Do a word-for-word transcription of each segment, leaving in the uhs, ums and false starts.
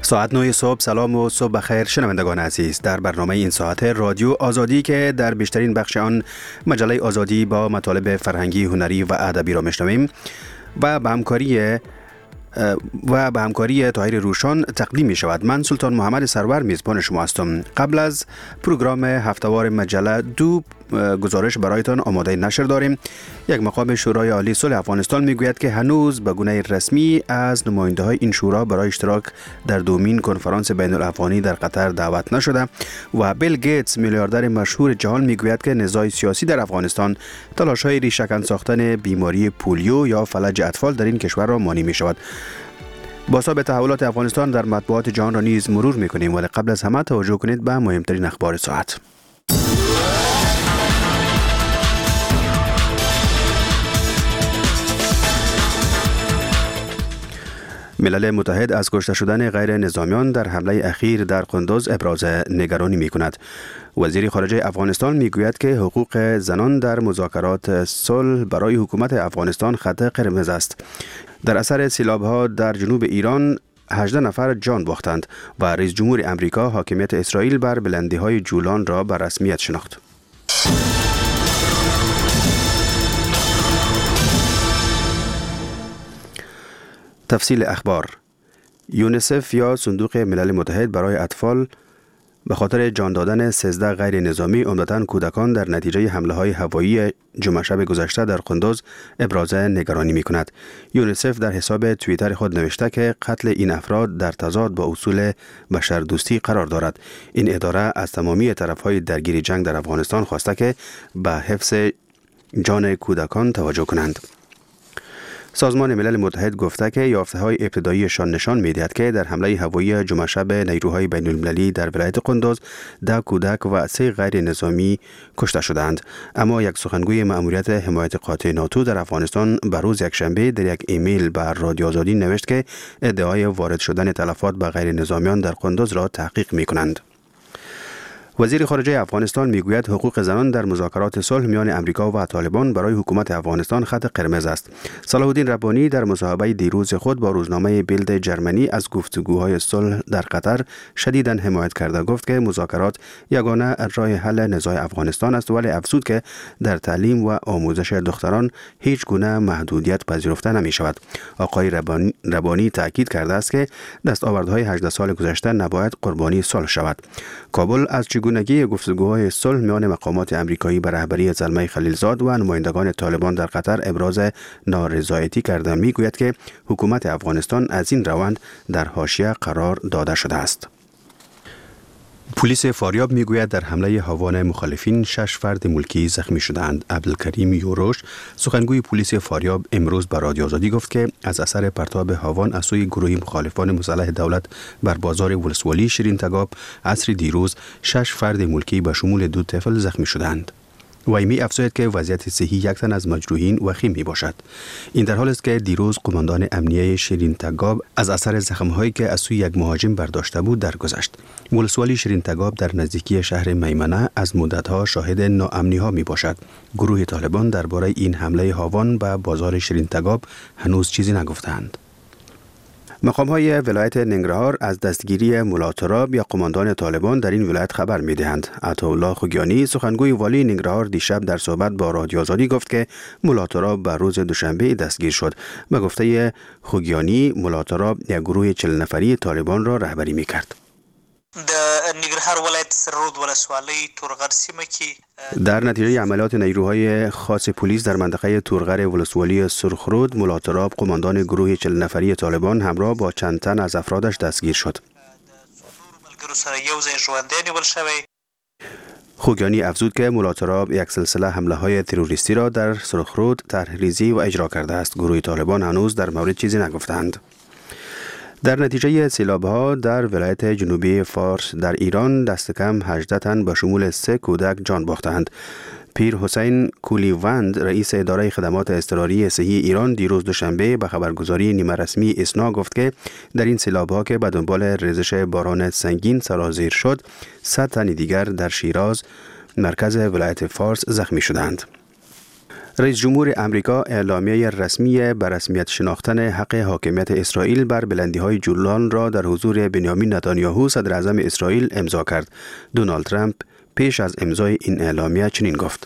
ساعت نه صبح. سلام و صبح بخیر شنوندگان عزیز. در برنامه این ساعت رادیو آزادی که در بیشترین بخش آن مجله آزادی با مطالب فرهنگی، هنری و ادبی را میشنویم و به همکاری و به همکاری طاهر روشان تقدیم می شود. من سلطان محمد سرور میزبان شما هستم. قبل از پروگرام هفتهوار مجله دو گزارش برایتان آماده نشر داریم. یک مقام شورای عالی صلح افغانستان میگوید که هنوز به گونه رسمی از نماینده های این شورا برای اشتراک در دومین کنفرانس بین الافغانی در قطر دعوت نشده و بیل گیتس میلیاردر مشهور جهان میگوید که نزاع سیاسی در افغانستان تلاش های ریشه‌کن ساختن بیماری پولیو یا فلج اطفال در این کشور را مانع می شود. بازتاب تحولات افغانستان در مطبوعات جهان را نیز مرور میکنیم، ولی قبل از همه توجه کنید به مهمترین اخبار ساعت. ملل متحد از کشته شدن غیر نظامیان در حمله اخیر در قندوز ابراز نگرانی می کند. وزیر خارجه افغانستان می گوید که حقوق زنان در مذاکرات صلح برای حکومت افغانستان خط قرمز است. در اثر سیلاب‌ها در جنوب ایران هجده نفر جان باختند و رئیس جمهور امریکا حاکمیت اسرائیل بر بلندی‌های جولان را به رسمیت شناخت. تفصیل اخبار. یونیسف یا صندوق ملل متحد برای اطفال به خاطر جان دادن سیزده غیر نظامی عمدتاً کودکان در نتیجه حمله های هوایی جمعه شب گذشته در قندوز ابراز نگرانی می کند. یونیسف در حساب توییتر خود نوشته که قتل این افراد در تضاد با اصول بشردوستی قرار دارد. این اداره از تمامی طرفهای درگیر جنگ در افغانستان خواسته که به حفظ جان کودکان توجه کنند. سازمان ملل متحد گفته که یافته‌های ابتداییشان نشان می‌دهد که در حمله هوایی جمعه شب نیروهای بین‌المللی در ولایت قندوز ده کودک و سه غیر نظامی کشته شدند. اما یک سخنگوی مأموریت حمایت قاطع ناتو در افغانستان به روز یکشنبه در یک ایمیل به رادیو آزادی نوشت که ادعای وارد شدن تلفات به غیر نظامیان در قندوز را تحقیق می‌کنند. وزیر خارجه افغانستان میگوید حقوق زنان در مذاکرات صلح میان امریکا و طالبان برای حکومت افغانستان خط قرمز است. صلاح الدین ربانی در مصاحبه دیروز خود با روزنامه بیلد جرمنی از گفتگوهای صلح در قطر شدیداً حمایت کرده گفت که مذاکرات یگانه راه حل نزاع افغانستان است، ولی افزود که در تعلیم و آموزش دختران هیچ گونه محدودیت پذیرفته نمی شود. آقای ربانی, ربانی تاکید کرده است که دستاوردهای هجده سال گذشته نباید قربانی صلح شود. کابل از چگونگی گفتگوهای صلح میان مقامات امریکایی به رهبری زلمه خلیلزاد و نمایندگان طالبان در قطر ابراز نارضایتی کرده میگوید که حکومت افغانستان از این روند در حاشیه قرار داده شده است. پلیس فاریاب میگوید در حمله هاوان مخالفین شش فرد ملکی زخمی شدند. عبدالکریم یوروش سخنگوی پلیس فاریاب امروز به رادیو آزادی گفت که از اثر پرتاب هاوان از سوی گروهی مخالفان مسلح دولت بر بازار ولسوالی شیرین تگاب عصر دیروز شش فرد ملکی به شمول دو طفل زخمی شدند. وی می افزاید که وضعیت صحی یک تن از مجروحین وخیم می باشد. این در حال است که دیروز قماندان امنیه شیرین تگاب از اثر زخم‌هایی که از سوی یک مهاجم برداشته بود درگذشت. ولسوالی شیرین تگاب در نزدیکی شهر میمنه از مدت‌ها شاهد ناامنی‌ها می باشد. گروه طالبان درباره این حمله هاوان به بازار شیرین تگاب هنوز چیزی نگفتند. مقام‌های ولایت ننگرهار از دستگیری ملا تراب یا قماندان طالبان در این ولایت خبر می‌دهند. عطاالله خوگیانی سخنگوی والی ننگرهار دیشب در صحبت با رادیو آزادی گفت که ملا تراب به روز دوشنبه دستگیر شد. به گفته خوگیانی ملا تراب یک گروه چهل نفری طالبان را رهبری می‌کرد. د ننګرهار ولایت سررود ولسوالۍ تورغر سیمه کې در نتیجه عملیات نیروهای خاص پلیس در منطقه تورغر ولسوالی سرخرود ملا تراب قماندان گروه چهل نفری طالبان همراه با چند تن از افرادش دستگیر شد. خوگیانی افزود که ملا تراب یک سلسله حمله های تروریستی را در سرخرود طرح ریزی و اجرا کرده است. گروه طالبان هنوز در مورد چیزی نگفتند. در نتیجه سیلاب‌ها در ولایت جنوبی فارس در ایران دست کم هجده تن به شمول سه کودک جان باختند. پیر حسین کولیوند رئیس اداره خدمات اضطراری صحی ایران دیروز دوشنبه به خبرگزاری نیمه رسمی اسنا گفت که در این سیلاب‌ها که به دنبال ریزش باران سنگین سرازیر شد، صد تن دیگر در شیراز مرکز ولایت فارس زخمی شدند. رئیس جمهور امریکا اعلامیه رسمی به رسمیت شناختن حق حاکمیت اسرائیل بر بلندی‌های جولان را در حضور بنیامین نتانیاهو صدر اعظم اسرائیل امضا کرد. دونالد ترامپ پیش از امضای این اعلامیه چنین گفت: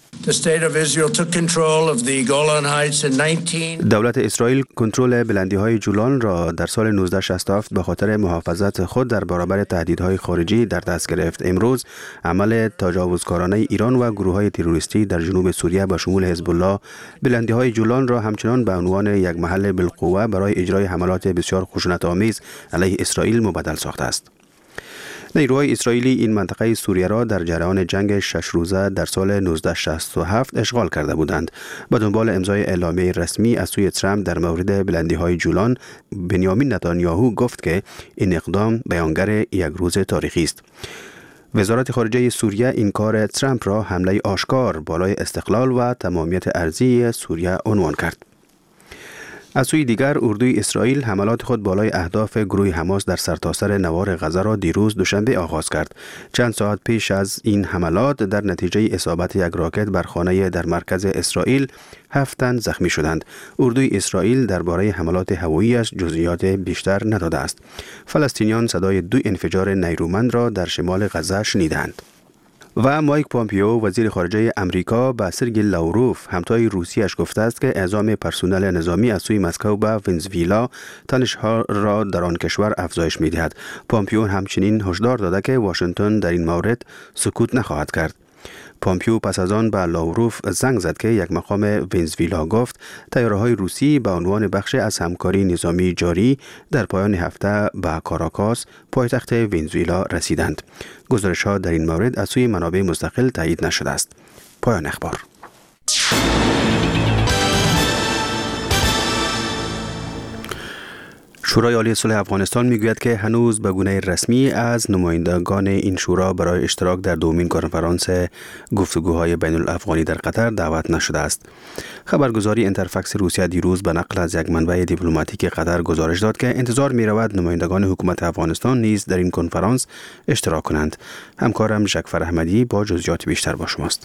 دولت اسرائیل کنترل بلندی‌های جولان را در سال نوزده و شصت و هفت به خاطر محافظت خود در برابر تهدیدهای خارجی در دست گرفت. امروز عمل تجاوزکارانه ایران و گروه‌های تروریستی در جنوب سوریه با شمول حزب الله بلندی‌های جولان را همچنان به عنوان یک محل بالقوه برای اجرای حملات بسیار خشونت‌آمیز علیه اسرائیل مبدل ساخته است. نیروهای اسرائیلی این منطقه سوریه را در جریان جنگ شش روزه در سال نوزده و شصت و هفت اشغال کرده بودند. با دنبال امضای اعلامیه رسمی از سوی ترامپ در مورد بلندی‌های جولان، بنیامین نتانیاهو گفت که این اقدام بیانگر یک روز تاریخی است. وزارت خارجه سوریه این کار ترامپ را حمله آشکار بالای استقلال و تمامیت ارضی سوریه عنوان کرد. از سوی دیگر اردوی اسرائیل حملات خود بالای اهداف گروه حماس در سرتاسر نوار غزه را دیروز دوشنبه آغاز کرد. چند ساعت پیش از این حملات در نتیجه اصابت یک راکت بر خانه در مرکز اسرائیل هفت تن زخمی شدند. اردوی اسرائیل درباره حملات هوایی‌اش جزئیات بیشتر نداده است. فلسطینیان صدای دو انفجار نیرومند را در شمال غزه شنیدند. و مایک پامپیو وزیر خارجه امریکا به سرگئی لاوروف همتای روسیه‌اش گفته است که اعزام پرسنل نظامی از سوی مسکو به ونزوئلا تنش‌ها را در آن کشور افزایش می‌دهد. پامپیو همچنین هشدار داده که واشنگتن در این مورد سکوت نخواهد کرد. پامپیو پس از آن به لاوروف زنگ زد که یک مقام ونزوئلا گفت طیاره‌های روسی به عنوان بخش از همکاری نظامی جاری در پایان هفته به کاراکاس پایتخت ونزوئلا رسیدند. گزارش‌ها در این مورد از سوی منابع مستقل تایید نشده است. پایان اخبار. شورای عالی صلح افغانستان میگوید که هنوز به گونه رسمی از نمایندگان این شورا برای اشتراک در دومین کنفرانس گفتگوهای بین الافغانی در قطر دعوت نشده است. خبرگزاری اینترفکس روسیه دیروز به نقل از یک منبع دیپلماتیک قطر گزارش داد که انتظار می رود نمایندگان حکومت افغانستان نیز در این کنفرانس اشتراک کنند. همکارم ژکفر احمدی با جزئیات بیشتر با شماست.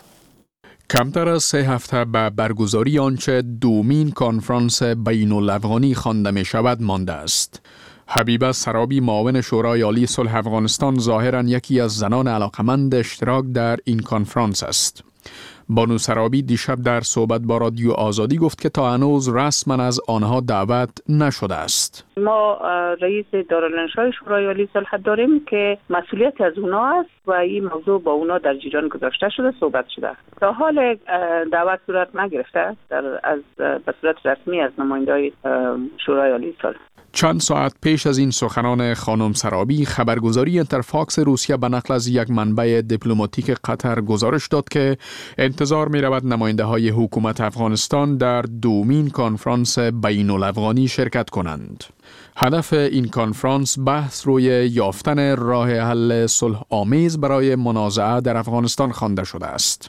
کمتر از سه هفته به برگزاری آنچه دومین کنفرانس بین الافغانی خوانده می شود مانده است. حبیبه سرابی معاون شورای عالی صلح افغانستان ظاهراً یکی از زنان علاقمند اشتراک در این کنفرانس است. بانو سرابی دیشب در صحبت با رادیو آزادی گفت که تا هنوز رسما از آنها دعوت نشده است. ما رئیس دارالانشای شورای عالی صلح داریم که مسئولیت از اونا است و این موضوع با اونا در جریان گذاشته شده، صحبت شده. تا حال دعوت صورت نگرفته در از به صورت رسمی از نمایندگان شورای عالی صلح. چند ساعت پیش از این سخنان خانم سرابی، خبرگزاری اینترفاکس روسیه به نقل از یک منبع دیپلماتیک قطر گزارش داد که انتظار می رود نماینده های حکومت افغانستان در دومین کنفرانس بین الافغانی شرکت کنند. هدف این کنفرانس بحث روی یافتن راه حل صلح آمیز برای منازعه در افغانستان خوانده شده است.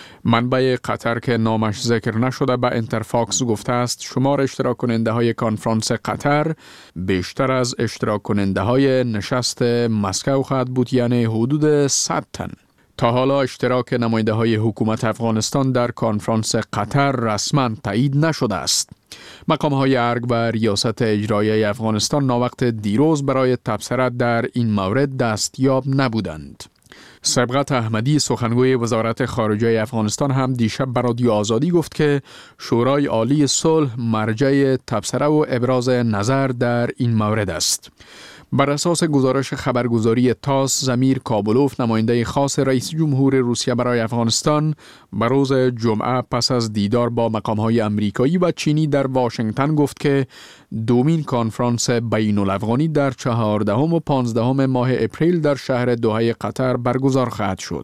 منبع قطر که نامش ذکر نشده به اینترفاکس گفته است شمار اشتراک کننده های کنفرانس قطر بیشتر از اشتراک کننده های نشست مسکو خواهد بود، یعنی حدود صد تن. تا حالا اشتراک نماینده های حکومت افغانستان در کنفرانس قطر رسما تایید نشده است. مقام های ارگ و ریاست اجرایی افغانستان ناوقت دیروز برای تبصره در این مورد دستیاب نبودند. سبقت احمدی سخنگوی وزارت خارجه افغانستان هم دیشب به رادیو آزادی گفت که شورای عالی صلح مرجع تبصره و ابراز نظر در این مورد است. بر اساس گزارش خبرگزاری تاس، زمیر کابلوف نماینده خاص رئیس جمهور روسیه برای افغانستان به روز جمعه پس از دیدار با مقام‌های امریکایی و چینی در واشنگتن گفت که دومین کنفرانس بین الافغانی در چهاردهم و پانزدهم ماه اپریل در شهر دوحه قطر برگزار خواهد شد.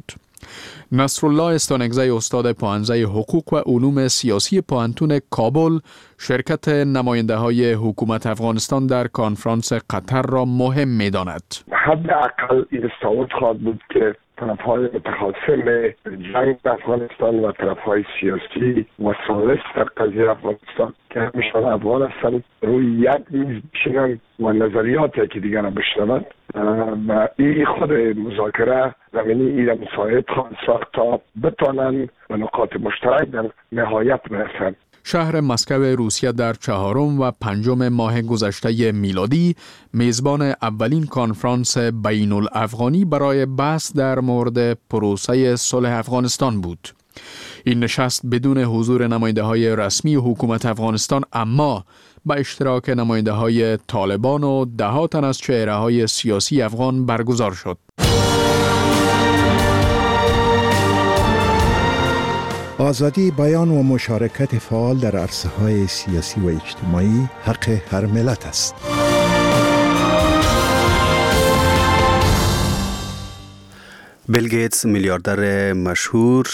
نصرالله استانگزی استاد پوهنځی حقوق و علوم سیاسی پوهنتون کابل شرکت نماینده های حکومت افغانستان در کنفرانس قطر را مهم می داند. حداقل این صورت خواهد بود که طرف‌های متخاصم جنگ افغانستان و طرف‌های سیاسی و ثالث در قضیه افغانستان که همیشان افغان هستند روی یک میز بشینند و نظریاتی که دیگر بشنوند و این خود مذاکره زمینی ایره مساعد خواهد ساخت تا بتانند به نقاط مشترک در نهایت برسند. شهر مسکو روسیه در چهارم و پنجم ماه گذشته میلادی میزبان اولین کنفرانس بین الافغانی برای بحث در مورد پروسه صلح افغانستان بود. این نشست بدون حضور نماینده های رسمی حکومت افغانستان اما با اشتراک نماینده های طالبان و ده تن از چهره های سیاسی افغان برگزار شد. آزادی بیان و مشارکت فعال در عرصه‌های سیاسی و اجتماعی حق هر ملت است. بیل گیتس میلیاردر مشهور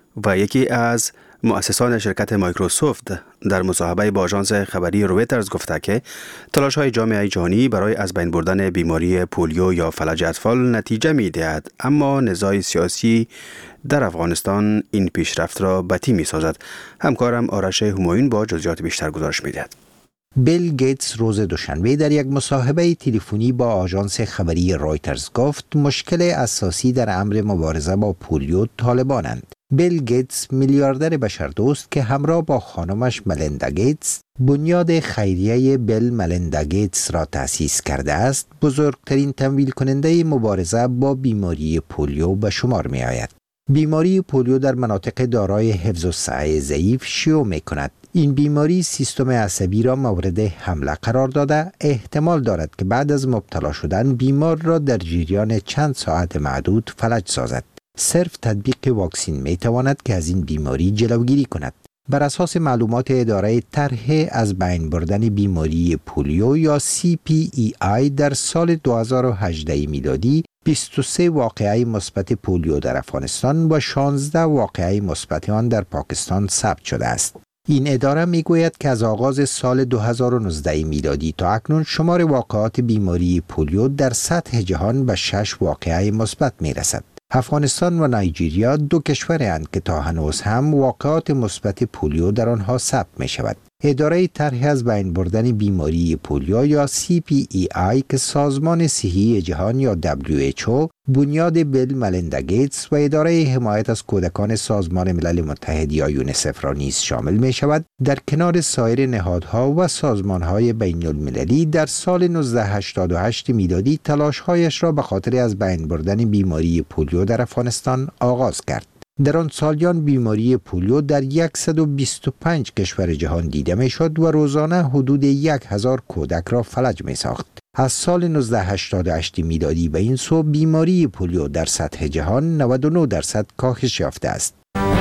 و یکی از مؤسسان شرکت مایکروسافت در مصاحبه با آژانس خبری رویترز گفته که تلاش‌های جامعه جهانی برای از بین بردن بیماری پولیو یا فلج اطفال نتیجه می‌دهد، اما نزاع سیاسی در افغانستان این پیشرفت را بطی می‌سازد. همکارم آرش همایون با جزئیات بیشتر گزارش می‌دهد. بیل گیتس روز دوشنبه در یک مصاحبه تلفنی با آژانس خبری رویترز گفت مشکل اساسی در امر مبارزه با پولیو طالبانند. بیل گیتس میلیاردر بشردوست که همراه با خانمش ملیندا گیتس بنیاد خیریه بیل ملیندا گیتس را تأسیس کرده است، بزرگترین تمویل کننده مبارزه با بیماری پولیو به شمار می آید. بیماری پولیو در مناطق دارای حفظ الصحه ضعیف شیوع می کند. این بیماری سیستم عصبی را مورد حمله قرار داده، احتمال دارد که بعد از مبتلا شدن بیمار را در جریان چند ساعت معدود فلج سازد. صرف تطبیق واکسین می تواند که از این بیماری جلوگیری کند. بر اساس معلومات اداره طرح از بین بردن بیماری پولیو یا سی پی ای آی در سال دو هزار و هجده میلادی بیست و سه واقعه مثبت پولیو در افغانستان و شانزده واقعه مثبت آن در پاکستان ثبت شده است. این اداره میگوید که از آغاز سال دو هزار و نوزده میلادی تا اکنون شمار واقعات بیماری پولیو در سطح جهان به شش واقعه مثبت میرسد. افغانستان و نایجیریا دو کشورند که تا هنوز هم واقعات مثبت پولیو در آنها ثبت می شود. اداره طرح از بین بردن بیماری پولیو یا سی پی ای آی که سازمان صحی جهان یا دبلیو اچ او، بنیاد بیل ملیندا گیتس و اداره حمایت از کودکان سازمان ملل متحد یا یونیسف را نیز شامل می شود، در کنار سایر نهادها و سازمانهای بین المللی در سال نوزده هشتاد و هشت میلادی تلاش‌هایش را به خاطر از بین بردن بیماری پولیو در افغانستان آغاز کرد. در آن سالیان بیماری پولیو در صد و بیست و پنج کشور جهان دیده می شد و روزانه حدود یک هزار کودک را فلج می ساخت. از سال نوزده هشتاد و هشت میلادی به این سو بیماری پولیو در سطح جهان نود و نه درصد کاهش یافته است.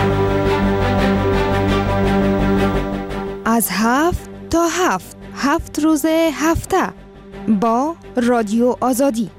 از هفت تا هفت هفت روز هفته با رادیو آزادی.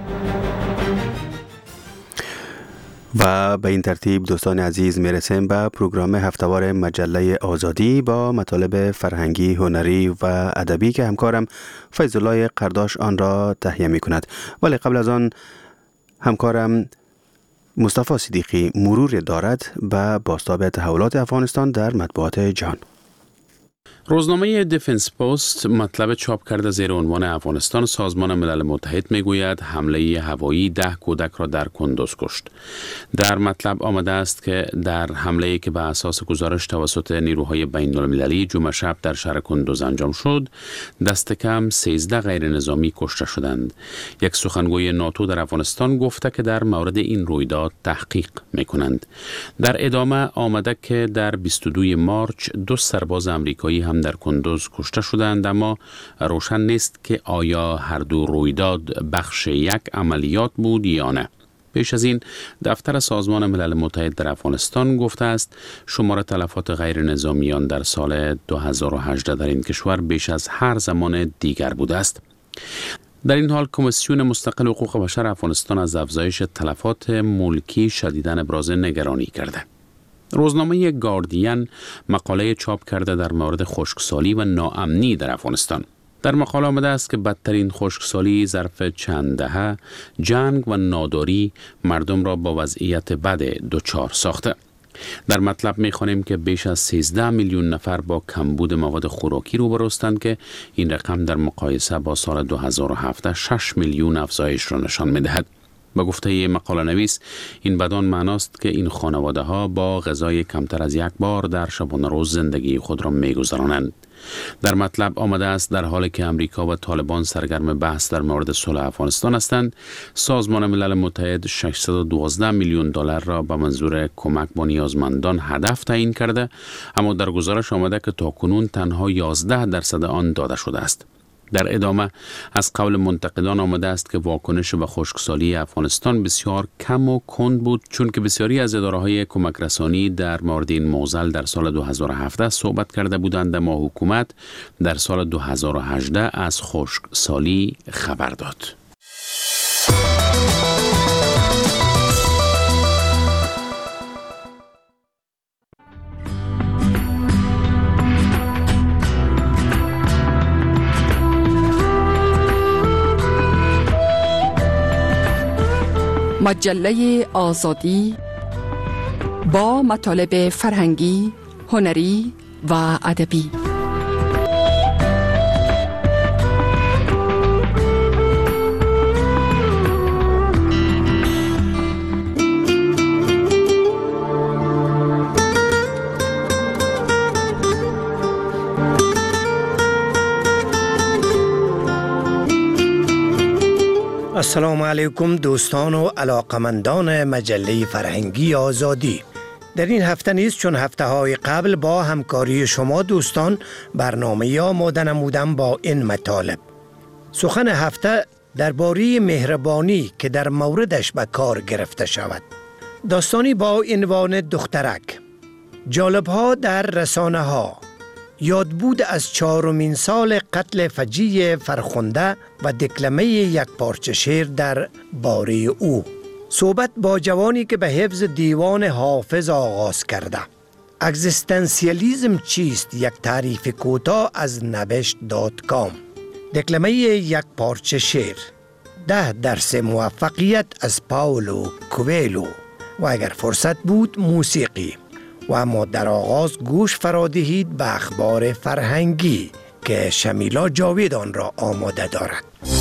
و به این ترتیب دوستان عزیز میرسیم به پروگرام هفتهوار مجله آزادی با مطالب فرهنگی، هنری و ادبی که همکارم فیض الله قرداش آن را تهیه می کند. ولی قبل از آن همکارم مصطفی صدیقی مرور دارد به بازتاب تحولات افغانستان در مطبوعات جهان. روزنامه دیفنس پست مطلب چاپ کرده زیر عنوان افغانستان سازمان ملل متحد میگوید حمله هوایی ده کودک را در کندوز کشت. در مطلب آمده است که در حمله‌ای که به اساس گزارش توسط نیروهای بین المللی جمعه شب در شهر کندوز انجام شد، دست کم سیزده غیر نظامی کشته شدند. یک سخنگوی ناتو در افغانستان گفته که در مورد این رویداد تحقیق میکنند. در ادامه آمده که در بیست و دوم مارچ دو سرباز آمریکایی هم در کندوز کشته شدند، اما روشن نیست که آیا هر دو رویداد بخش یک عملیات بود یا نه. پیش از این دفتر سازمان ملل متحد در افغانستان گفته است شمار تلفات غیر نظامیان در سال دو هزار و هجده در این کشور بیش از هر زمان دیگر بوده است. در این حال کمیسیون مستقل حقوق بشر افغانستان از افزایش تلفات ملکی شدیداً ابراز نگرانی کرده. روزنامه گاردین مقاله چاپ کرده در مورد خشکسالی و ناامنی در افغانستان. در مقاله آمده است که بدترین خشکسالی ظرف چند دهه، جنگ و ناداری مردم را با وضعیت بد دچار ساخته. در مطلب می‌خوانیم که بیش از سیزده میلیون نفر با کمبود مواد خوراکی روبرو هستند که این رقم در مقایسه با سال دو هزار و هفت شش میلیون افزایش را نشان می‌دهد. به گفته مقاله نویس، این بدان معناست که این خانواده ها با غذای کمتر از یک بار در شبانه روز زندگی خود را می‌گذرانند. در مطلب آمده است در حالی که امریکا و طالبان سرگرم بحث در مورد صلح افغانستان هستند، سازمان ملل متحد ششصد و دوازده میلیون دلار را به منظور کمک به نیازمندان هدف تعیین کرده، اما در گزارش آمده که تاکنون تنها یازده درصد آن داده شده است. در ادامه از قول منتقدان آمده است که واکنش به خشکسالی افغانستان بسیار کم و کند بود، چون که بسیاری از اداره‌های کمک رسانی در مورد این معضل در سال دو هزار و هفت صحبت کرده بودند، اما حکومت در سال دو هزار و هجده از خشکسالی خبر داد. مجله آزادی با مطالب فرهنگی، هنری و ادبی. السلام علیکم دوستان و علاقمندان مجله فرهنگی آزادی. در این هفته نیز چون هفته های قبل با همکاری شما دوستان برنامه آماده نمودم با این مطالب. سخن هفته درباره مهربانی که در موردش به کار گرفته شود. داستانی با عنوان دخترک. جالب‌ها در رسانه ها. یادبود از چهارمین سال قتل فجیع فرخنده و دکلمه یک پارچه شعر در باره او. صحبت با جوانی که به حفظ دیوان حافظ آغاز کرده. اگزیستانسیالیسم چیست؟ یک تعریف کوتاه از نوشت دات کام. دکلمه یک پارچه شعر. ده درس موفقیت از پاولو کویلو و اگر فرصت بود موسیقی. و اما در آغاز گوش فرادهید به اخبار فرهنگی که شمیلا جاوید آن را آماده دارد.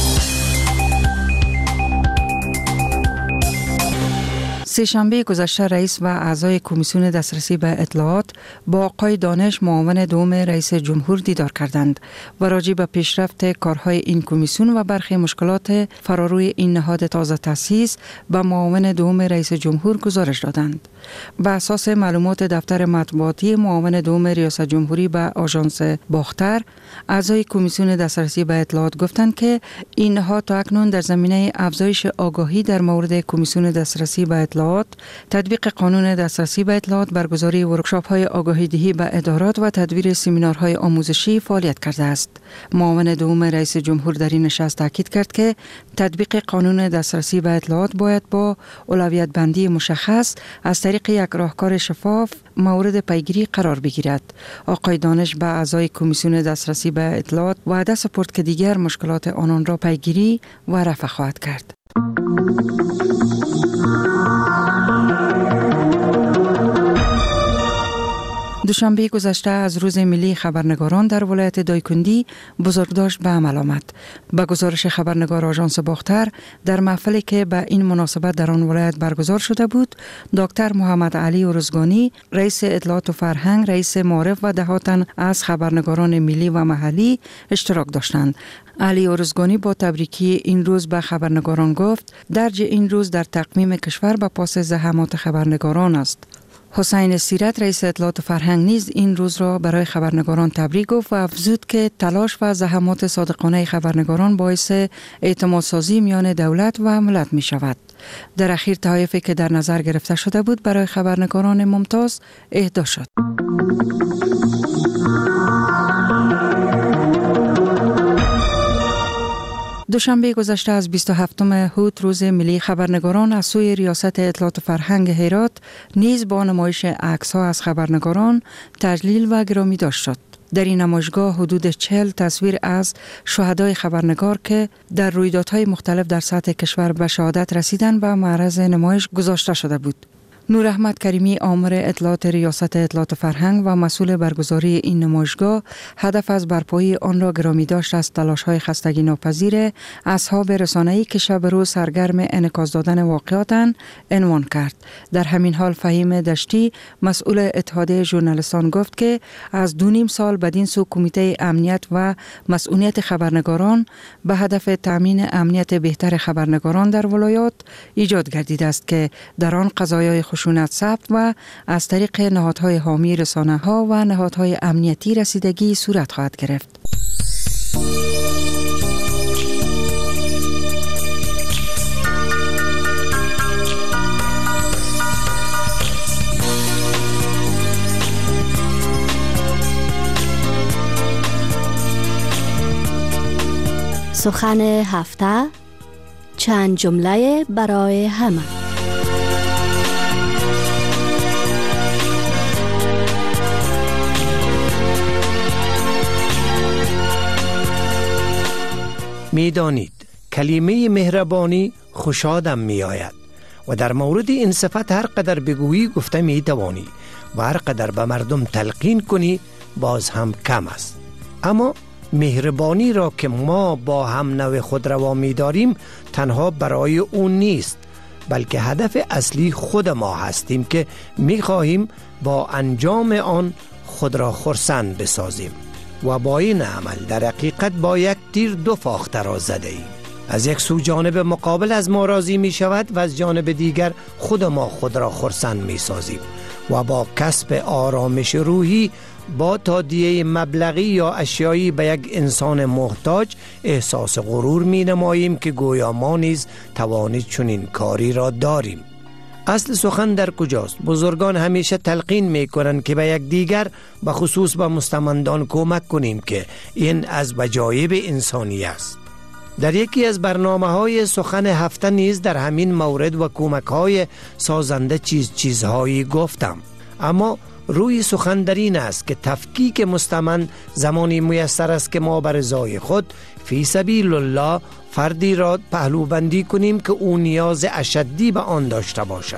سه‌شنبه گذشته رئیس و اعضای کمیسیون دسترسی به اطلاعات با آقای دانش معاون دوم رئیس جمهور دیدار کردند و راجع به پیشرفت کارهای این کمیسیون و برخی مشکلات فراروی این نهاد تازه تأسیس به معاون دوم رئیس جمهور گزارش دادند. بر اساس معلومات دفتر مطبوعاتی معاون دوم ریاست جمهوری به آژانس باختر، اعضای کمیسیون دسترسی به اطلاعات گفتند که این نهاد تا اکنون در زمینه افزایش آگاهی در مورد کمیسیون دسترسی به اطلاعات، تطبیق قانون دسترسی به اطلاعات، برگزاری ورکشاپ‌های آگاهی دهی به ادارات و تدویر سمینارهای آموزشی فعالیت کرده است. معاون دوم رئیس جمهور در این نشست تاکید کرد که تطبیق قانون دسترسی به اطلاعات باید با اولویت بندی مشخص از طریق یک راهکار شفاف مورد پیگیری قرار بگیرد. آقای دانش به اعضای کمیسیون دسترسی به اطلاعات وعده سپرد که دیگر مشکلات آنان را پیگیری و رفع خواهد کرد. دوشنبه گذشته از روز ملی خبرنگاران در ولایت دایکندی بزرگداشت به عمل آمد. به گزارش خبرنگار آژانس باختر، در محفلی که به این مناسبت در آن ولایت برگزار شده بود، دکتر محمد علی ارزگانی، رئیس اطلاعات و فرهنگ، رئیس معارف و دهاتن از خبرنگاران ملی و محلی اشتراک داشتند. علی ارزگانی با تبریکی این روز به خبرنگاران گفت درج این روز در تقویم کشور به پاس زحمات خبرنگاران است. حسین سیرت، رئیس اطلاعات و فرهنگ، نیز این روز را برای خبرنگاران تبریک گفت و افزود که تلاش و زحمات صادقانه خبرنگاران باعث اعتمادسازی میان دولت و ملت می شود. در اخیر تحایفی که در نظر گرفته شده بود برای خبرنگاران ممتاز اهدا شد. دوشنبه گذشته از بیست و هفتم هوت روز ملی خبرنگاران از سوی ریاست اطلاعات و فرهنگ هرات نیز با نمایش عکس‌ها از خبرنگاران تجلیل و گرامی داشت شد. در این نمایشگاه حدود چهل تصویر از شهدای خبرنگار که در رویدادهای مختلف در سطح کشور به شهادت رسیدند و معرض نمایش گذاشته شده بود. نور احمد کریمی آمر اطلاعات ریاست اطلاعات فرهنگ و مسئول برگزاری این نمایشگاه هدف از برپایی آن را گرامی داشت از تلاش‌های خستگی ناپذیر اصحاب رسانه‌ای که شب روز سرگرم انعکاس دادن واقعاتند عنوان کرد. در همین حال فهیم دشتی مسئول اتحادیه ژورنالیستان گفت که از دو نیم سال بدین سو کمیته امنیت و مسئولیت خبرنگاران به هدف تامین امنیت بهتر خبرنگاران در ولایات ایجاد گردیده است که در آن قضایای خشونت ثبت و از طریق نهادهای حامی رسانه‌ها و نهادهای امنیتی رسیدگی صورت خواهد گرفت. سخن هفته، چند جمله برای همه. می دانید کلمه مهربانی خوشادم می آید و در مورد این صفت هر قدر بگویی گفته می توانی و هر قدر به مردم تلقین کنی باز هم کم است. اما مهربانی را که ما با هم نوع خود روا می داریم تنها برای اون نیست، بلکه هدف اصلی خود ما هستیم که می خواهیم با انجام آن خود را خرسند بسازیم و با این عمل در حقیقت با یک تیر دو فاخته را زده ایم. از یک سو جانب مقابل از ما راضی می شود و از جانب دیگر خود ما خود را خرسند می سازیم و با کسب آرامش روحی با تادیه مبلغی یا اشیایی به یک انسان محتاج احساس غرور می نماییم که گویا ما نیز توانید چنین کاری را داریم. اصل سخن در کجاست؟ بزرگان همیشه تلقین می کنند که به یک دیگر به خصوص به مستمندان کمک کنیم که این از بجایب انسانی است. در یکی از برنامه های سخن هفته نیز در همین مورد و کمک های سازنده چیز چیزهایی گفتم، اما روی سخن در این است که تفکیک مستمند زمانی میسر است که ما بر رضای خود فی سبیل الله فردی را پهلوبندی کنیم که او نیاز اشدی به آن داشته باشد.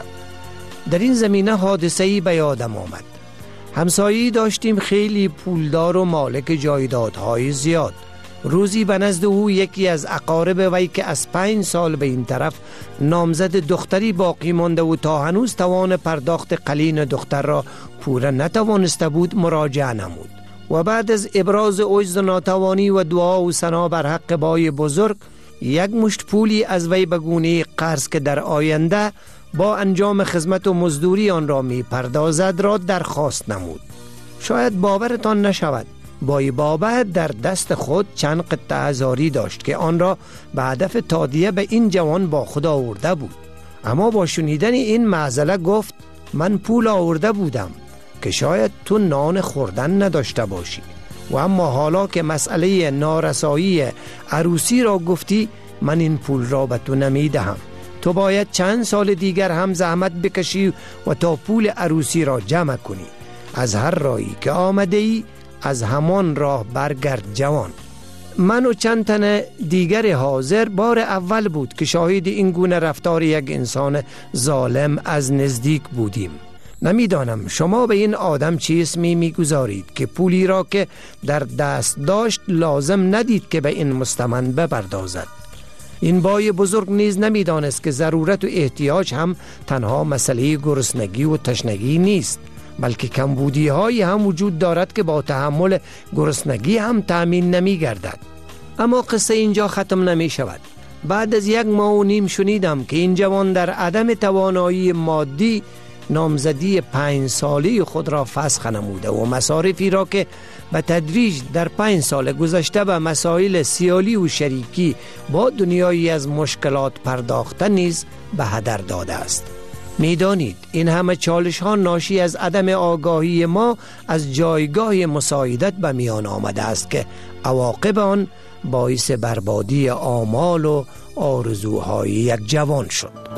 در این زمینه حادثه‌ای به یادم آمد. همسایه‌ای داشتیم خیلی پولدار و مالک جایدادهای زیاد. روزی به نزد او یکی از اقارب وی که از پنج سال به این طرف نامزد دختری باقی مانده و تا هنوز توان پرداخت قلین دختر را پوره نتوانسته بود مراجعه نمود و بعد از ابراز عجز و ناتوانی و دعا و ثنا بر حق بای بزرگ یک مشت پولی از وی به گونه قرض که در آینده با انجام خدمت و مزدوری آن را می پردازد را درخواست نمود. شاید باورتان نشود، بای بابا در دست خود چند قطعه هزاری داشت که آن را به هدف تادیه به این جوان با خود آورده بود. اما با شنیدن این معضله گفت من پول آورده بودم که شاید تو نان خوردن نداشته باشی و اما حالا که مسئله نارسایی عروسی را گفتی من این پول را به تو نمی دهم. تو باید چند سال دیگر هم زحمت بکشی و تا پول عروسی را جمع کنی. از هر راهی که آمده ای از همان راه برگرد جوان. من و چند تن دیگر حاضر بار اول بود که شاهد این گونه رفتار یک انسان ظالم از نزدیک بودیم. نمیدانم شما به این آدم چی اسمی میگذارید که پولی را که در دست داشت لازم ندید که به این مستمند بپردازد. این بای بزرگ نیز نمیدانست که ضرورت و احتیاج هم تنها مسئله گرسنگی و تشنگی نیست، بلکه کمبودی هایی هم وجود دارد که با تحمل گرسنگی هم تأمین نمی گردد. اما قصه اینجا ختم نمی شود. بعد از یک ماه و نیم شنیدم که این جوان در عدم توانایی مادی نامزدی پنج ساله خود را فسخ نموده و مصارفی را که به تدریج در پنج سال گذشته به مسائل سیالی و شریکی با دنیایی از مشکلات پرداخته نیز به هدر داده است. میدانید این همه چالش ها ناشی از عدم آگاهی ما از جایگاه مساعدت به میان آمده است که عواقب آن باعث بربادی آمال و آرزوهای یک جوان شد.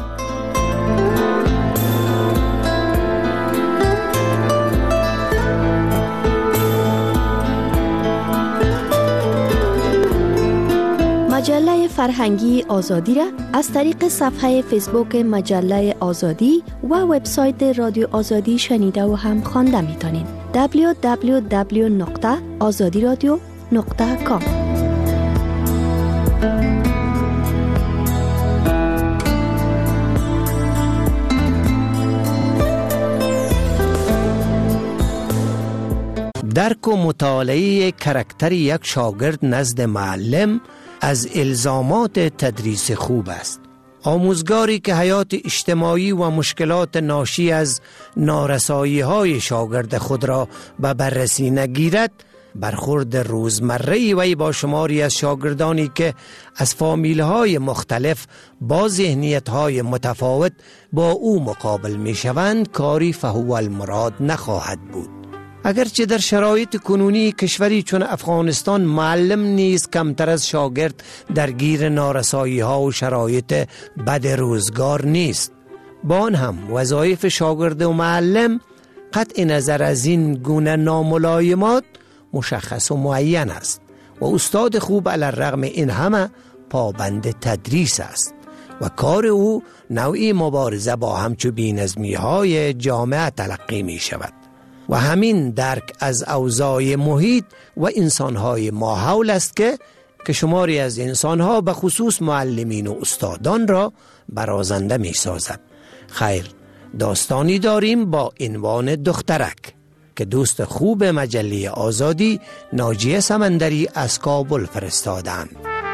مجله فرهنگی آزادی را از طریق صفحه فیسبوک مجله آزادی و وبسایت رادیو آزادی شنیده و هم خوانده میتونین. دبلیو دبلیو دبلیو نقطه آزادی رادیو نقطه کام. درک و مطالعه کاراکتر یک شاگرد نزد معلم از الزامات تدریس خوب است. آموزگاری که حیات اجتماعی و مشکلات ناشی از نارسایی های شاگرد خود را به بررسی نگیرد، برخورد روزمره وی با شماری از شاگردانی که از فامیل های مختلف با ذهنیت های متفاوت با او مقابل می شوند کاری فهو المراد نخواهد بود. اگرچه در شرایط کنونی کشوری چون افغانستان معلم نیز کمتر از شاگرد درگیر نارسایی ها و شرایط بد روزگار نیست، با آن هم وظایف شاگرد و معلم قطع نظر از این گونه ناملایمات مشخص و معین است و استاد خوب علی الرغم این همه پابند تدریس است و کار او نوعی مبارزه با همچو بی‌نظمی های جامعه تلقی می شود و همین درک از اوضاع محیط و انسانهای ماحول است که که شماری از انسانها به خصوص معلمین و استادان را برازنده می سازد. خیر، داستانی داریم با عنوان دخترک که دوست خوب مجله آزادی ناجیه سمندری از کابل فرستادند.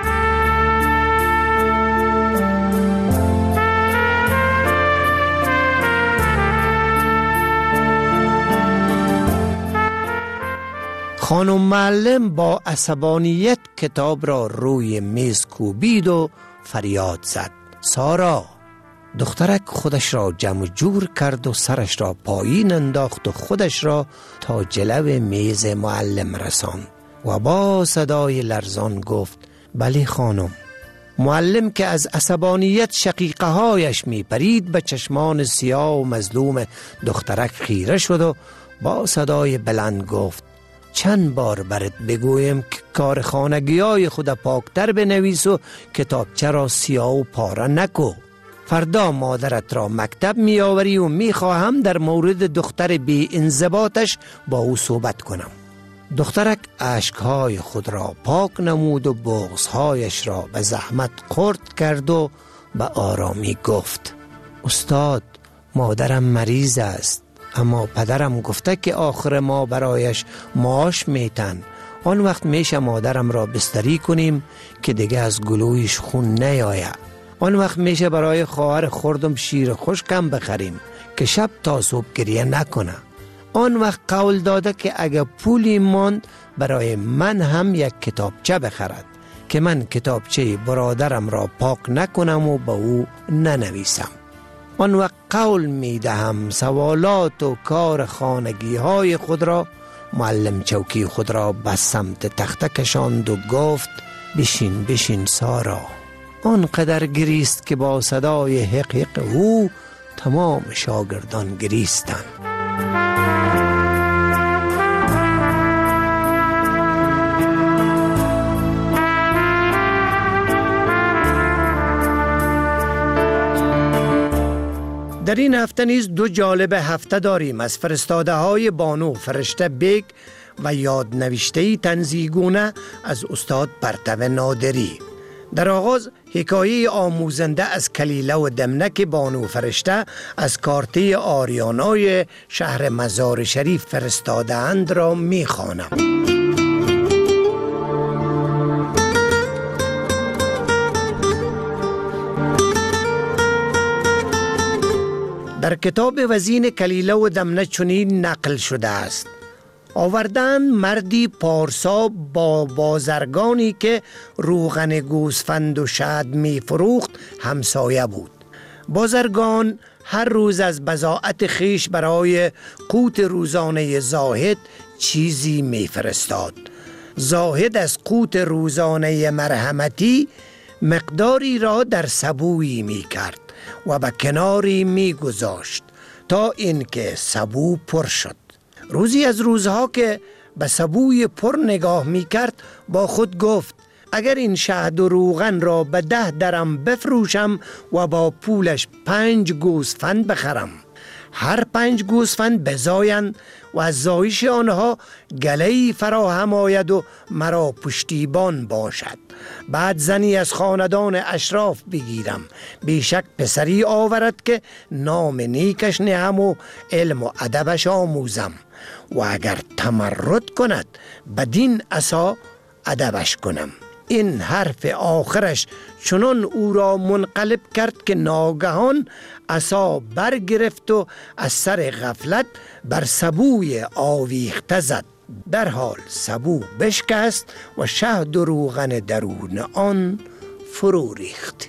خانم معلم با عصبانیت کتاب را روی میز کوبید و فریاد زد: سارا! دخترک خودش را جمع جور کرد و سرش را پایین انداخت و خودش را تا جلو میز معلم رساند و با صدای لرزان گفت: بله خانم. معلم که از عصبانیت شقیقه هایش می پرید به چشمان سیاه و مظلوم دخترک خیره شد و با صدای بلند گفت: چند بار برات بگویم که کار خانگی های خود پاکتر بنویس و کتابچه را سیاه و پاره نکو. فردا مادرت را مکتب می آوری و می خواهم در مورد دختر بی انضباطش با او صحبت کنم. دخترک اشکهای خود را پاک نمود و بغضهایش را به زحمت خرد کرد و به آرامی گفت: استاد، مادرم مریض است، اما پدرم گفته که آخر ما برایش معاش میتن. آن وقت میشه مادرم را بستری کنیم که دیگه از گلویش خون نیاید. آن وقت میشه برای خواهر خردم شیر خشکم بخریم که شب تا صبح گریه نکنه. آن وقت قول داده که اگه پولی ماند برای من هم یک کتابچه بخرد که من کتابچه برادرم را پاک نکنم و با او ننویسم. آن وقت قول می دهم سوالات و کار خانگی های خود را. معلم چوکی خود را به سمت تخته کشاند و گفت: بشین بشین سارا. آنقدر گریست که با صدای حق حق او تمام شاگردان گریستند. در این هفته نیز دو جالب هفته داریم از فرستاده های بانو فرشته بیگ و یادنوشته تنزیگونه از استاد پرتو نادری. در آغاز حکایه آموزنده از کلیله و دمنک بانو فرشته از کارته آریانای شهر مزار شریف فرستاده اند را می خوانم. در کتاب وزین کلیله و دمنه چنین نقل شده است: آوردن مردی پارسا با بازرگانی که روغن گوسفند و شهد می فروخت همسایه بود. بازرگان هر روز از بضاعت خیش برای قوت روزانه زاهد چیزی می فرستاد. زاهد از قوت روزانه مرحمتی مقداری را در سبویی می کرد و به کناری می گذاشت تا اینکه سبو پر شد. روزی از روزها که به سبوی پر نگاه می کرد با خود گفت: اگر این شهد و روغن را به ده درم بفروشم و با پولش پنج گوسفند بخرم، هر پنج گوسفند بزایند و از زایش آنها گله‌ای فراهم آید و مرا پشتیبان باشد. بعد زنی از خاندان اشراف بگیرم، بیشک پسری آورد که نام نیکش نهم و علم و ادبش آموزم، و اگر تمرد کند بدین عصا ادبش کنم. این حرف آخرش چنان او را منقلب کرد که ناگهان عصا برگرفت و از سر غفلت بر سبوی آویخته زد. در حال سبو بشکست و شهد و روغن درون آن فرو ریخت.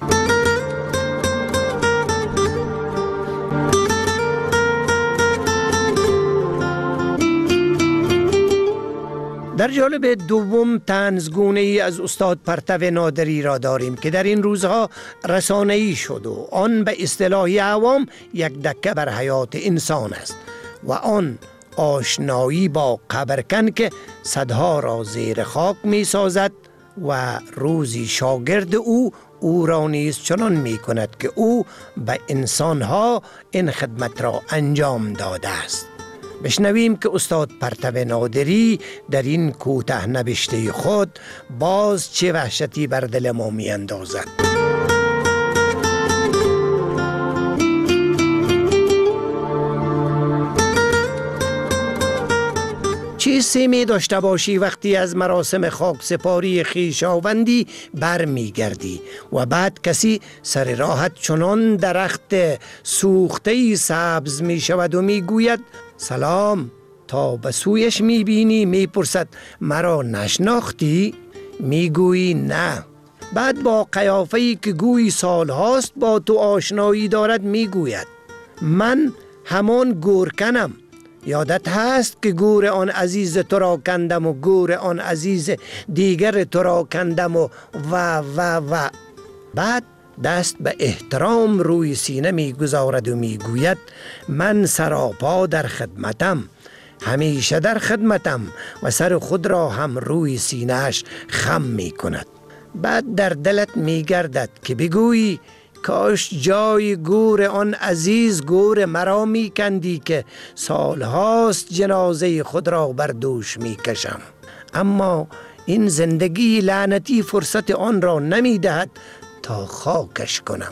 در جالب دوم طنزگونه ای از استاد پرتو نادری را داریم که در این روزها رسانه‌ای شد و آن به اصطلاح عوام یک دکه بر حیات انسان است و آن آشنایی با قبرکن که صدها را زیر خاک می سازد و روزی شاگرد او او را نیز چنان می کند که او به انسانها این خدمت را انجام داده است. بشنویم که استاد پرتو نادری در این کوتاه نبشته خود باز چه وحشتی بر دل ما می اندازد. چه سیمی داشته باشی وقتی از مراسم خاک سپاری خویشاوندی بر می گردی و بعد کسی سر راحت چنان درخت سوخته سبز می شود و می گوید سلام، تا به سویش می بینی می پرسد مرا نشناختی؟ می گویی نه. بعد با قیافه‌ای که گویی سال هاست با تو آشنایی دارد می گوید من همان گورکنم. یادت هست که گور آن عزیز تو را کندم و گور آن عزیز دیگر تو را کندم و و و و بعد دست به احترام روی سینه می گذارد و می گوید من سراپا در خدمتم، همیشه در خدمتم، و سر خود را هم روی سینهش خم می کند. بعد در دلت می گردد که بگویی کاش جای گور آن عزیز گور مرا می کندی که سالهاست جنازه خود را بر دوش می کشم. اما این زندگی لعنتی فرصت آن را نمی دهد تا خاکش کنم.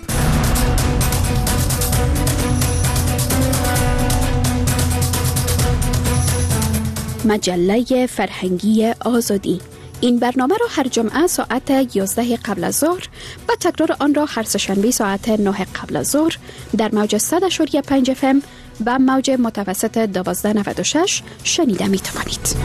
مجله فرهنگی آزادی. این برنامه را هر جمعه ساعت یازده قبل از ظهر و تکرار آن را هر سه‌شنبه ساعت نه قبل از ظهر در موج صد و پنج اف ام و موج متوسط دوازده نود و شش شنیده می توانید.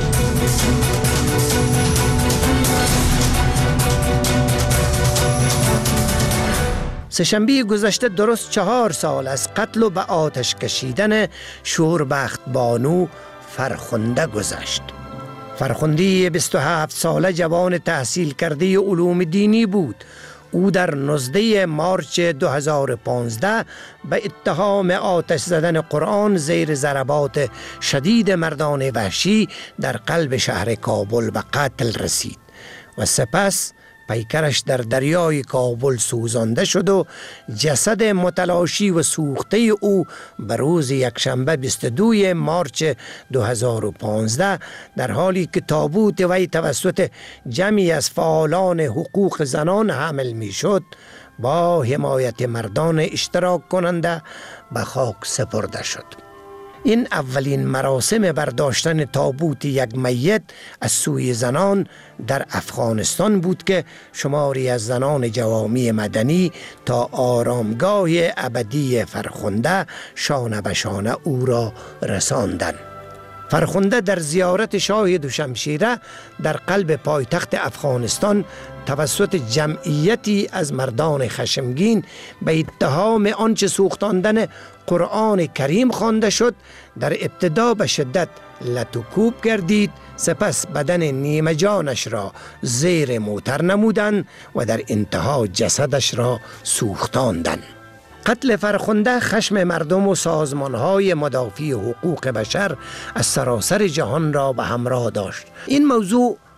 سه‌شنبه گذشته درست چهار سال از قتل و به آتش کشیدن شوربخت بانو فرخنده گذشت. فرخنده بیست و هفت ساله جوان تحصیل کرده علوم دینی بود. او در نوزده مارچ دو هزار و پانزده به اتهام آتش زدن قرآن زیر ضربات شدید مردان وحشی در قلب شهر کابل به قتل رسید و سپس پیکرش در دریای کابل سوزانده شد و جسد متلاشی و سوخته او به روز یکشنبه بیست و دو مارچ دو هزار و پانزده در حالی که تابوت وی توسط جمعی از فعالان حقوق زنان حمل می شد با حمایت مردان اشتراک کننده به خاک سپرده شد. این اولین مراسم برداشتن تابوت یک میت از سوی زنان در افغانستان بود که شماری از زنان جوامع مدنی تا آرامگاه ابدی فرخنده شانه به شانه او را رساندند. فرخنده در زیارت شاه دوشمشیره در قلب پایتخت افغانستان توسط جمعیتی از مردان خشمگین به اتهام آنچه سوختاندن قرآن کریم خوانده شد در ابتدا به شدت لطوکوب گردید، سپس بدن نیمه جانش را زیر موتر نمودند و در انتها جسدش را سوختاندند. قتل فرخنده خشم مردم و سازمانهای مدافع حقوق بشر از سراسر جهان را به همراه داشت. این موضوع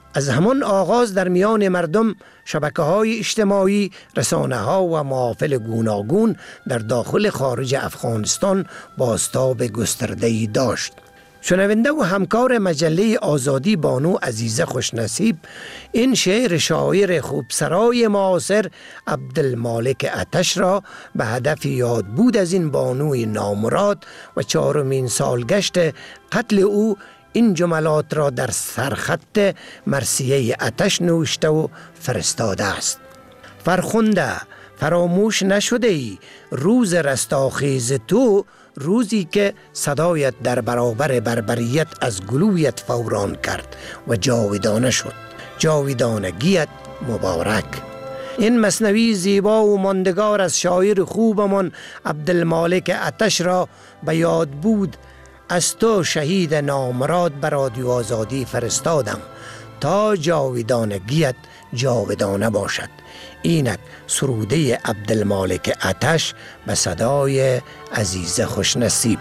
از همان آغاز در میان مردم شبکه های اجتماعی، رسانه ها و محافل گوناگون در داخل خارج افغانستان بازتاب گسترده‌ای داشت. شنونده و همکار مجله آزادی بانو عزیزه خوشنصیب این شعر شاعر خوبسرای معاصر عبدالمالک آتش را به هدف یاد بود از این بانوی نامراد و چهارمین سالگشت قتل او این جملات را در سرخط مرثیه آتش نوشته و فرستاده است. فرخنده فراموش نشده ای روز رستاخیز تو، روزی که صدایت در برابر بربریت از گلویت فوران کرد و جاودانه شد. جاودانگیت مبارک. این مثنوی زیبا و ماندگار از شاعر خوبمان عبدالمالک آتش را به یاد بود از تو شهید نامراد به رادیو آزادی فرستادم تا جاودانگیت جاودانه باشد. اینک سروده عبدالمالک آتش به صدای عزیز خوشنصیب.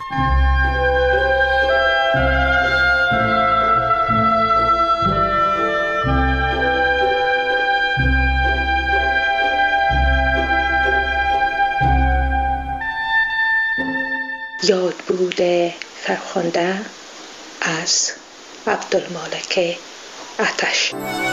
یاد بوده فرخنده از عبدالمالک آتش.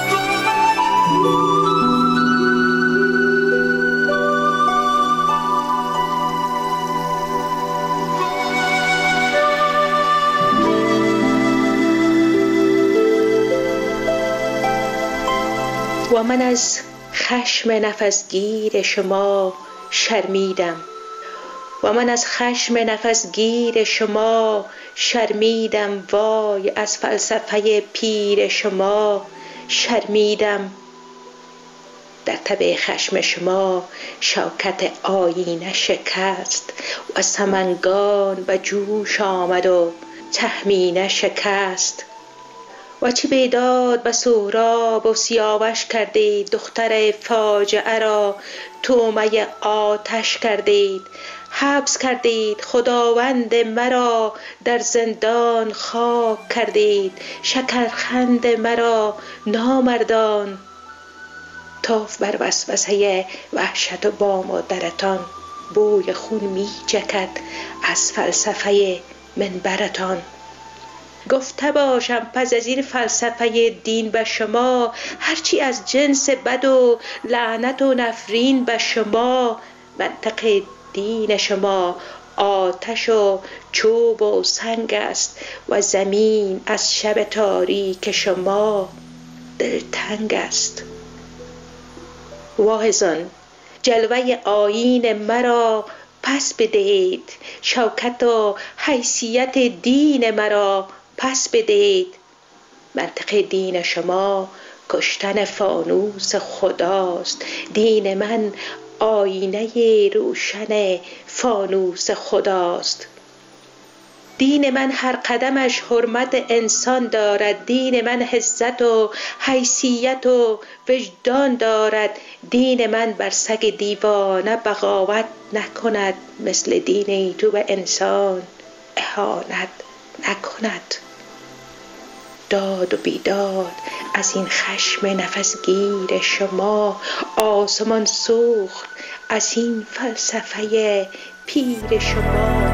و من از خشم نفسگیر شما شرمیدم، و من از خشم نفسگیر شما شرمیدم، وای از فلسفه پیر شما شرمیدم. در تب خشم شما شوکت آیینه شکست و سمنگان به جوش آمد و تهمینه شکست. و چه بیداد به سهراب و سیاوش کردید، دختر فاجعه را تومه آتش کردید. حبس کردید خداوند مرا در زندان خاک کردید. شکرخند مرا نامردان تاف بر وسوسه وحشت و با مادرتان. بوی خون می چکد از فلسفه منبرتان. گفته باشم پس از این فلسفه دین به شما، هرچی از جنس بد و لعنت و نفرین به شما. منطق دین شما آتش و چوب و سنگ است و زمین از شب تاریک شما دلتنگ است. واعظان جلوه آیین مرا پس بدهید، شوکت و حیثیت دین مرا پس بدهید. منطق دین شما کشتن فانوس خداست، دین من آینه روشن فانوس خداست. دین من هر قدمش حرمت انسان دارد، دین من عزت و حیثیت و وجدان دارد. دین من بر سگ دیوانه بغاوت نکند، مثل دین تو به انسان اهانت نکند. داد و بیداد از این خشم نفسگیر شما، آسمان سوخت از این فلسفه پیر شما.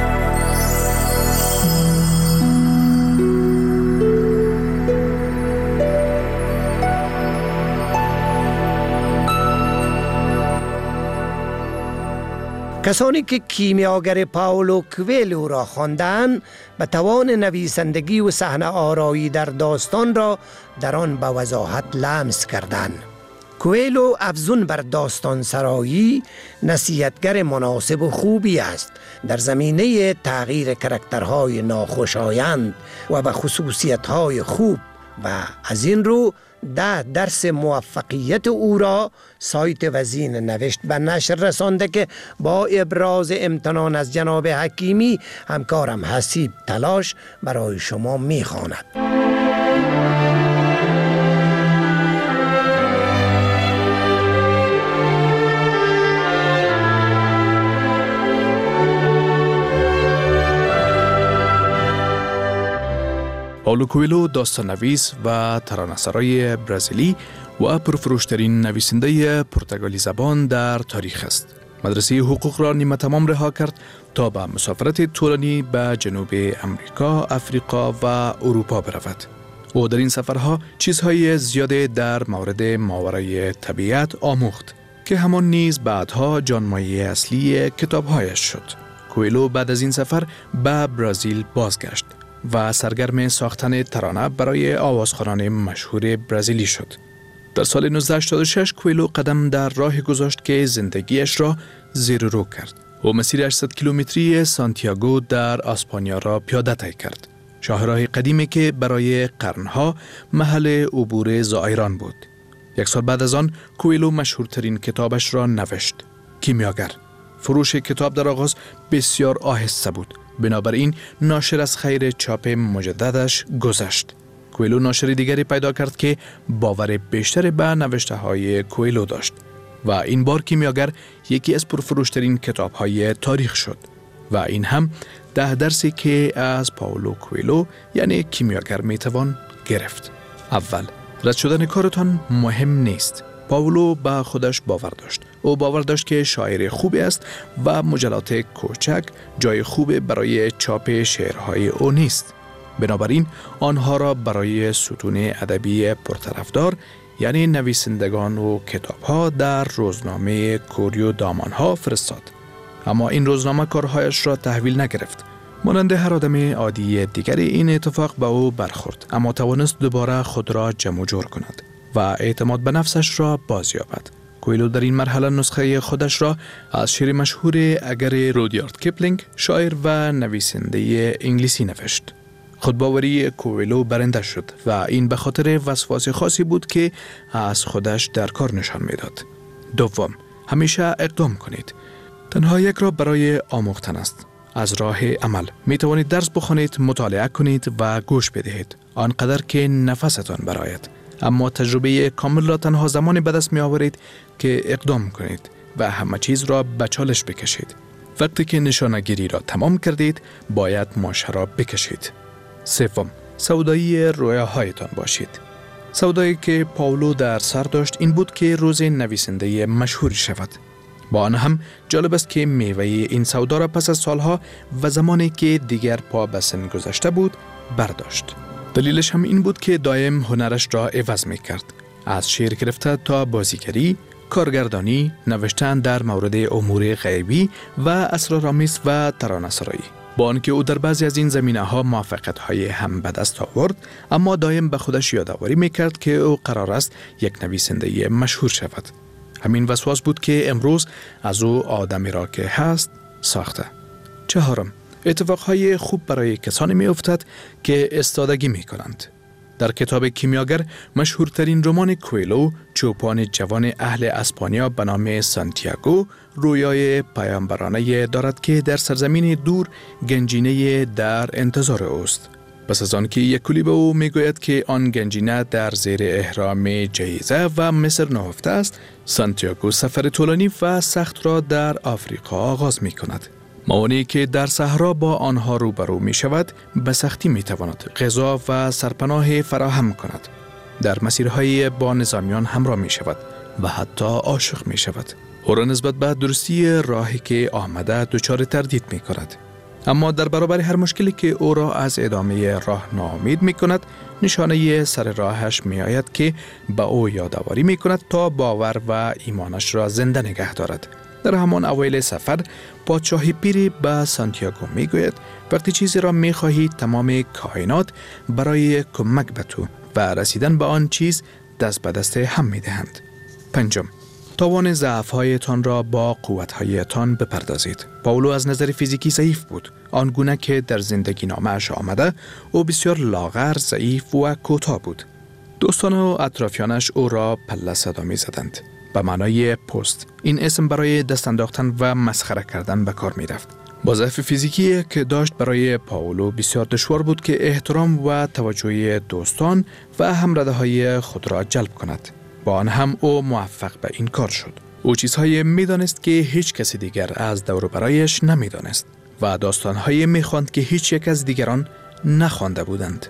کسانی که کیمیاگر پاولو کویلو را خواندند به توان نویسندگی و صحنه آرایی در داستان را در آن به وضاحت لمس کردند. کویلو افزون بر داستان سرایی نصیحتگر مناسب و خوبی است در زمینه تغییر کاراکترهای ناخوشایند و به خصوصیت‌های خوب، و از این رو ده درس موفقیت او را سایت وزین نوشت به نشر رسانده که با ابراز امتنان از جناب حکیمی همکارم حسیب تلاش برای شما می‌خواند. پائولو کوئلو داستان‌نویس و ترانه‌سرای برزیلی و پرفروشترین نویسنده پرتغالی زبان در تاریخ است. مدرسه حقوق را نیمه تمام رها کرد تا به مسافرت طولانی به جنوب امریکا، افریقا و اروپا برود. او در این سفرها چیزهای زیاده در مورد ماورای طبیعت آموخت که همان نیز بعدها جانمایه اصلی کتابهایش شد. کوئلو بعد از این سفر به برزیل بازگشت و سرگرم ساختن ترانه برای آوازخوانان مشهور برزیلی شد. در سال نوزده هشتاد و شش کوئلو قدم در راه گذاشت که زندگیش را زیر و رو کرد. او مسیر هشتصد کیلومتری سانتیاگو در اسپانیا را پیاده طی کرد. شاهراه قدیمی که برای قرنها محل عبور زائران بود. یک سال بعد از آن کوئلو مشهورترین کتابش را نوشت، کیمیاگر. فروش کتاب در آغاز بسیار آهسته بود. بنابراین ناشر از خیر چاپ مجددش گذشت. کوئلو ناشر دیگری پیدا کرد که باور بیشتر به نوشته های کوئلو داشت و این بار کیمیاگر یکی از پرفروشترین کتاب های تاریخ شد و این هم ده درسی که از پائولو کوئلو یعنی کیمیاگر میتوان گرفت. اول، رد شدن کارتان مهم نیست. پائولو به خودش باور داشت. او باور داشت که شاعر خوبی است و مجلات کوچک جای خوب برای چاپ شعرهای او نیست. بنابراین آنها را برای ستون ادبی پرطرفدار یعنی نویسندگان و کتابها در روزنامه کوریو دامانها فرستاد. اما این روزنامه کارهایش را تحویل نگرفت. مانند هر آدم عادی دیگری این اتفاق به او برخورد، اما توانست دوباره خود را جمع جور کند و اعتماد به نفسش را بازیابد. کوئلو در این مرحله نسخه خودش را از شعر مشهور اگر رودیارد کیپلینگ، شاعر و نویسنده انگلیسی نوشت. خودباوری کوئلو برنده شد و این به خاطر وسواس خاصی بود که از خودش در کار نشان میداد. دوم، همیشه اقدام کنید. تنها یک راه برای آموختن است. از راه عمل می توانید درس بخوانید، مطالعه کنید و گوش بدهید آنقدر که نفستان برآید، اما تجربه کامل را تنها زمانی به دست می آورید که اقدام کنید و همه چیز را به چالش بکشید. وقتی که نشانه‌گیری را تمام کردید باید ماشه را بکشید. سوم، سودایی رویاهایتان باشید. سودایی که پائولو در سر داشت این بود که روز نویسنده مشهوری شود. با آن هم جالب است که میوه این سودا را پس از سالها و زمانی که دیگر پا به سن گذشته بود برداشت. دلیلش هم این بود که دائم هنرش را عوض می کرد. از شعر گرفته تا بازیگری، کارگردانی، نوشتن در مورد امور غیبی و اسرارآمیز و ترانه‌سرایی. با آنکه او در بعضی از این زمینه‌ها موفقیت‌های هم به دست آورد، اما دائم به خودش یادآوری می‌کرد که او قرار است یک نویسنده مشهور شود. همین وسواس بود که امروز از او آدمی را که هست ساخته. چهارم، اتفاقهای خوب برای کسانی می‌افتد که استادگی می‌کنند. در کتاب کیمیاگر، مشهورترین رمان کوئلو، چوپان جوان اهل اسپانیا به نام سانتیاگو، رویای پیامبرانه دارد که در سرزمین دور گنجینه در انتظار اوست. پس از آن که یک کلی به او میگوید که آن گنجینه در زیر احرام جهیزه و مصر نهفته است، سانتیاگو سفر طولانی و سخت را در آفریقا آغاز می کند. موانعی که در صحرا با آنها روبرو می شود به سختی می تواند غذا و سرپناه فراهم کند. در مسیرهای با نظامیان همراه می شود و حتی عاشق می شود. او را نسبت به درستی راهی که آمده دچار تردید می کند. اما در برابر هر مشکلی که او را از ادامه راه ناامید می کند، نشانه سر راهش می آید که به او یادآوری می کند تا باور و ایمانش را زنده نگه دارد. در همان اوایل سفر، پادشاه پیری به سانتیاگو می گوید وقتی چیزی را می خواهی تمام کائنات برای کمک به تو و رسیدن به آن چیز دست به دست هم می دهند. پنجم، توان ضعف‌هایتان را با قوت‌هایتان بپردازید. پائولو از نظر فیزیکی ضعیف بود. آنگونه که در زندگی نامه‌اش آمده، او بسیار لاغر، ضعیف و کوتاه بود. دوستان و اطرافیانش او را پله صدا می‌زدند. به معنای پست. این اسم برای دست انداختن و مسخره کردن به کار می‌رفت. با ضعف فیزیکی که داشت برای پائولو بسیار دشوار بود که احترام و توجه دوستان و همرده‌های خود را جلب کند. با آن هم او موفق به این کار شد. او چیزهای می‌دانست که هیچ کسی دیگر از دور و برایش نمی‌دانست و داستان‌های می‌خواند که هیچ یک از دیگران نخوانده بودند.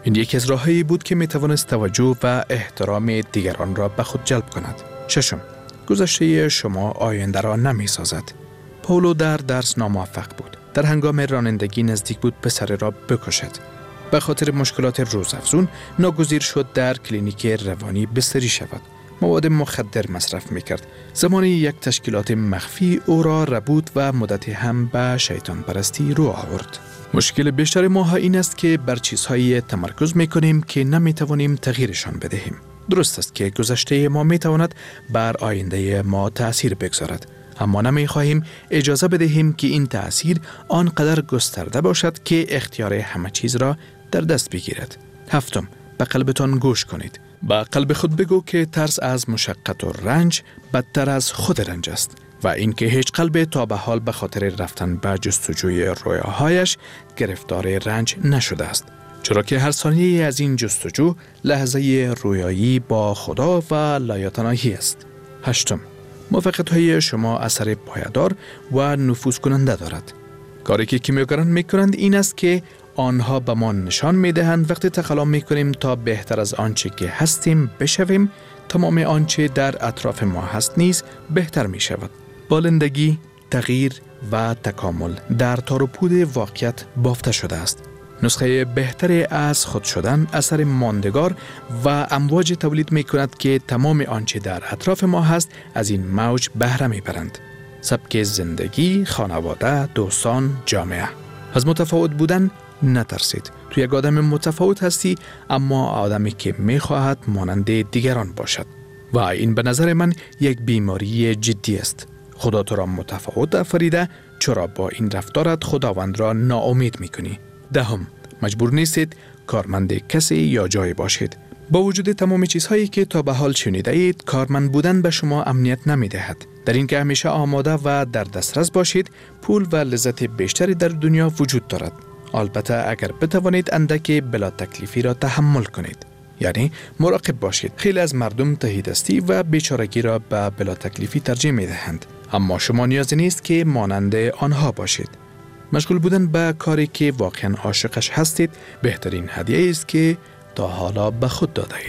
این یکی از راههایی بود که می توانست توجه و احترام دیگران را به خود جلب کند. ششم، گذشته شما آینده را نمی سازد. پولو در درس ناموفق بود. در هنگام رانندگی نزدیک بود پسر را بکشد. به خاطر مشکلات روزافزون ناگزیر شد در کلینیک روانی بستری شود. مواد مخدر مصرف میکرد. زمانی یک تشکیلات مخفی او را ربود و مدتی هم به شیطان پرستی رو آورد. مشکل بیشتر ما این است که بر چیزهایی تمرکز میکنیم که نمیتوانیم تغییرشان بدهیم. درست است که گذشته ما میتواند بر آینده ما تأثیر بگذارد، اما نمیخواهیم اجازه بدهیم که این تأثیر آنقدر گسترده باشد که اختیار همه چیز را در دست بگیرد. هفتم، به قلبتان گوش کنید. با قلب خود بگو که ترس از مشقت و رنج بدتر از خود رنج است و اینکه هیچ قلب تا به حال به خاطر رفتن به جستجوی رویاهایش گرفتار رنج نشده است، چرا که هر ثانیه از این جستجو لحظه رویایی با خدا و لایتناهی است. هشتم، موفقیت‌های شما اثر پایدار و نفوذ کننده دارد. کاری که کیمیاگران میکنند این است که آنها به ما نشان میدهند وقتی تقلا میکنیم تا بهتر از آنچه که هستیم بشویم، تمام آنچه در اطراف ما هست نیز بهتر می شود. بالندگی، تغییر و تکامل در تار و پود واقعیت بافته شده است. نسخه بهتری از خود شدن اثر ماندگار و امواج تولید می کند که تمام آنچه در اطراف ما هست از این موج بهره می برند. سبک زندگی، خانواده، دوستان، جامعه. از متفاوت بودن نترسید. تو یک آدم متفاوت هستی، اما آدمی که می خواهد مانند دیگران باشد و این به نظر من یک بیماری جدی است. خدا تو را متفاوت آفریده، چرا با این رفتارت خداوند را ناامید می کنی؟ دهم، مجبور نیستید کارمند کسی یا جای باشید. با وجود تمام چیزهایی که تا به حال شنیده اید، کارمند بودن به شما امنیت نمی دهد. در این که همیشه آماده و در دسترس باشید، پول و لذت بیشتری در دنیا وجود دارد. البته اگر بتوانید اندک بلا تکلیفی را تحمل کنید. یعنی مراقب باشید. خیلی از مردم تهیدستی و بیچارگی را به بلا تکلیفی ترجیح می دهند. اما شما نیاز نیست که مانند آنها باشید. مشغول بودن به کاری که واقعا عاشقش هستید بهترین هدیه است که تا حالا به خود داده اید.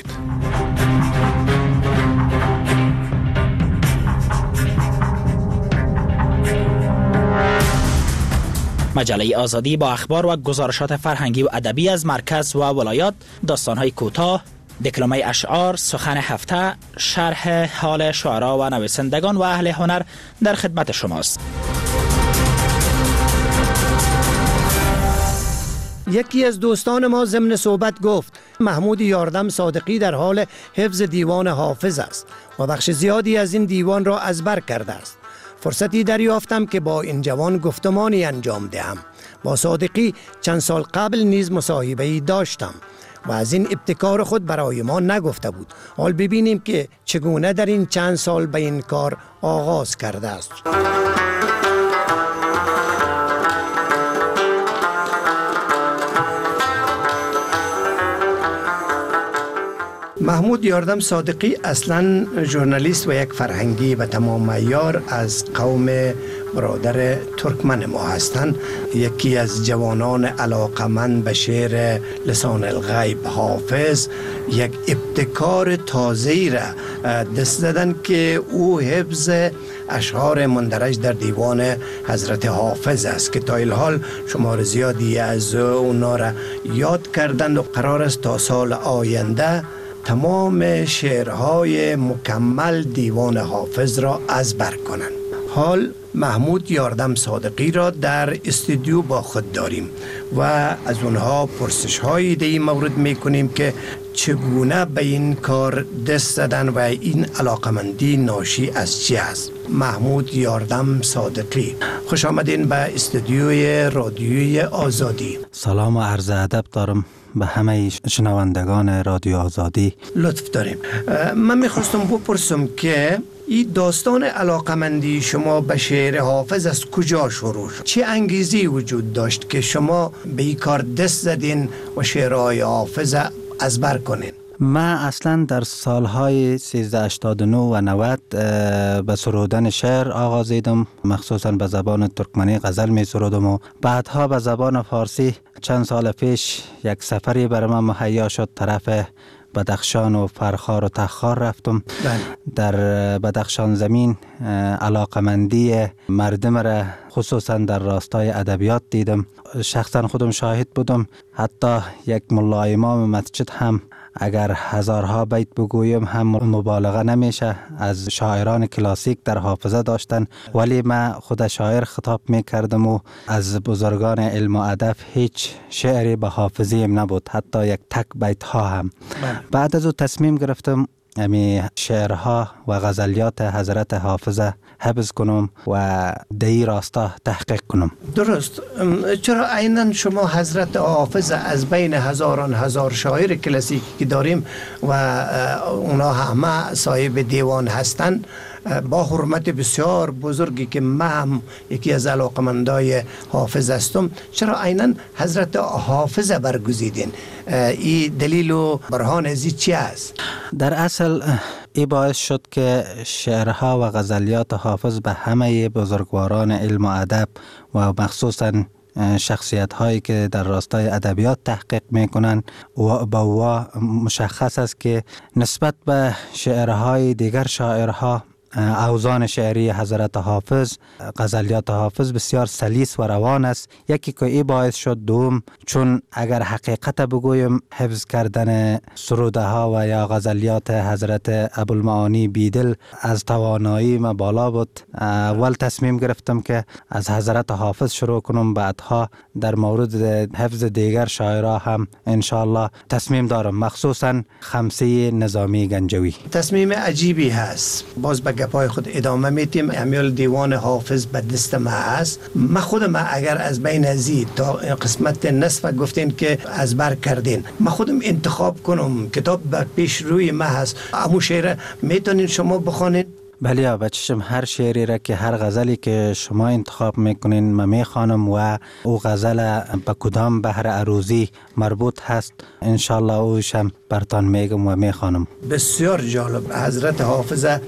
مجله آزادی با اخبار و گزارشات فرهنگی و ادبی از مرکز و ولایات، داستان‌های کوتاه، دکلمه اشعار، سخن هفته، شرح حال شعرا و نویسندگان و اهل هنر در خدمت شماست. یکی از دوستان ما ضمن صحبت گفت محمود یاردم صادقی در حال حفظ دیوان حافظ است و بخش زیادی از این دیوان را از بر کرده است. فرصتی دریافتم که با این جوان گفتمانی انجام دهم. با صادقی چند سال قبل نیز مصاحبه‌ای داشتم و از این ابتکار خود برای ما نگفته بود. حال ببینیم که چگونه در این چند سال به این کار آغاز کرده است. محمود یاردم صادقی اصلا ژورنالیست و یک فرهنگی به تمام معیار از قوم برادر ترکمن ما هستند. یکی از جوانان علاقمند به شعر لسان الغیب حافظ یک ابتکار تازه‌ای را دست دادن که او حفظ اشعار مندرج در دیوان حضرت حافظ است که تا الحال شمار زیادی از اونا را یاد کردند و قرار است تا سال آینده تمام شعرهای مکمل دیوان حافظ را از بر کنند. حال محمود یاردم صادقی را در استودیو با خود داریم و از اونها پرسش هایی در این مورد میکنیم که چگونه به این کار دست زدن و این علاقمندی ناشی از چی است. محمود یاردم صادقی، خوش آمدین به استودیوی رادیوی آزادی. سلام و عرض ادب دارم به همه شنوندگان رادیو آزادی. لطف داریم. من میخواستم بپرسم که این داستان علاقمندی شما به شعر حافظ از کجا شروع شد؟ چه انگیزی وجود داشت که شما به این کار دست زدین و شعرهای حافظ از بر کنین؟ من اصلا در سالهای سیزده هشتاد و نه و نود به سرودن شعر آغازیدم، مخصوصا به زبان ترکمنی غزل می سرودم و بعدها به زبان فارسی چند سال پیش یک سفری بر من مهیا شد، طرف بدخشان و فرخار و تخار رفتم. بله. در بدخشان زمین علاقمندی مردم را خصوصا در راستای ادبیات دیدم، شخصا خودم شاهد بودم. حتی یک ملا امام مسجد هم اگر هزارها بیت بگویم هم مبالغه نمیشه، از شاعران کلاسیک در حافظه داشتن، ولی من خود شاعر خطاب میکردم و از بزرگان علم و ادب هیچ شعری به حافظیم نبود، حتی یک تک بیت ها هم. بعد از او تصمیم گرفتم امی شعرها و غزلیات حضرت حافظه حفظ کنم و دی راستا تحقیق کنم. درست. چرا عیناً شما حضرت حافظ از بین هزاران هزار شاعر کلاسیکی که داریم و اونا همه صاحب دیوان هستند، با حرمت بسیار بزرگی که من هم یکی از علاقمندای حافظ هستم، چرا عیناً حضرت حافظ برگزیدین؟ این دلیل و برهان ازی چی است؟ در اصل ای باعث شد که شعرها و غزلیات حافظ به همه بزرگواران علم و ادب و مخصوصاً شخصیت هایی که در راستای ادبیات تحقیق میکنن و با مشخص است که نسبت به شعرهای دیگر شاعرها اوزان شعری حضرت حافظ، غزلیات حافظ بسیار سلیس و روان است. یکی که ای باعث شد، دوم چون اگر حقیقت بگویم حفظ کردن سروده ها و یا غزلیات حضرت ابوالمعانی بیدل از توانایی ما بالا بود، اول تصمیم گرفتم که از حضرت حافظ شروع کنم، بعدها در مورد حفظ دیگر شاعرها هم انشاءالله تصمیم دارم، مخصوصا خمسه نظامی گنجوی. تصمیم عجیبی هست. باز به گپای خود ادامه میتیم. امیال دیوان حافظ به دست ما هست. من خودم اگر از بین ازی تا قسمت نصف گفتین که از بر کردین، من خودم انتخاب کنم، کتاب بر پیش روی ما هست، امو شعر میتونین شما بخونین؟ بله بچشم، هر شعری را که هر غزلی که شما انتخاب میکنین من میخوانم و او غزل به کدام بحر عروضی مربوط هست انشالله اوشم برتان میگم و میخوانم. بسیار جالب. حضرت حافظه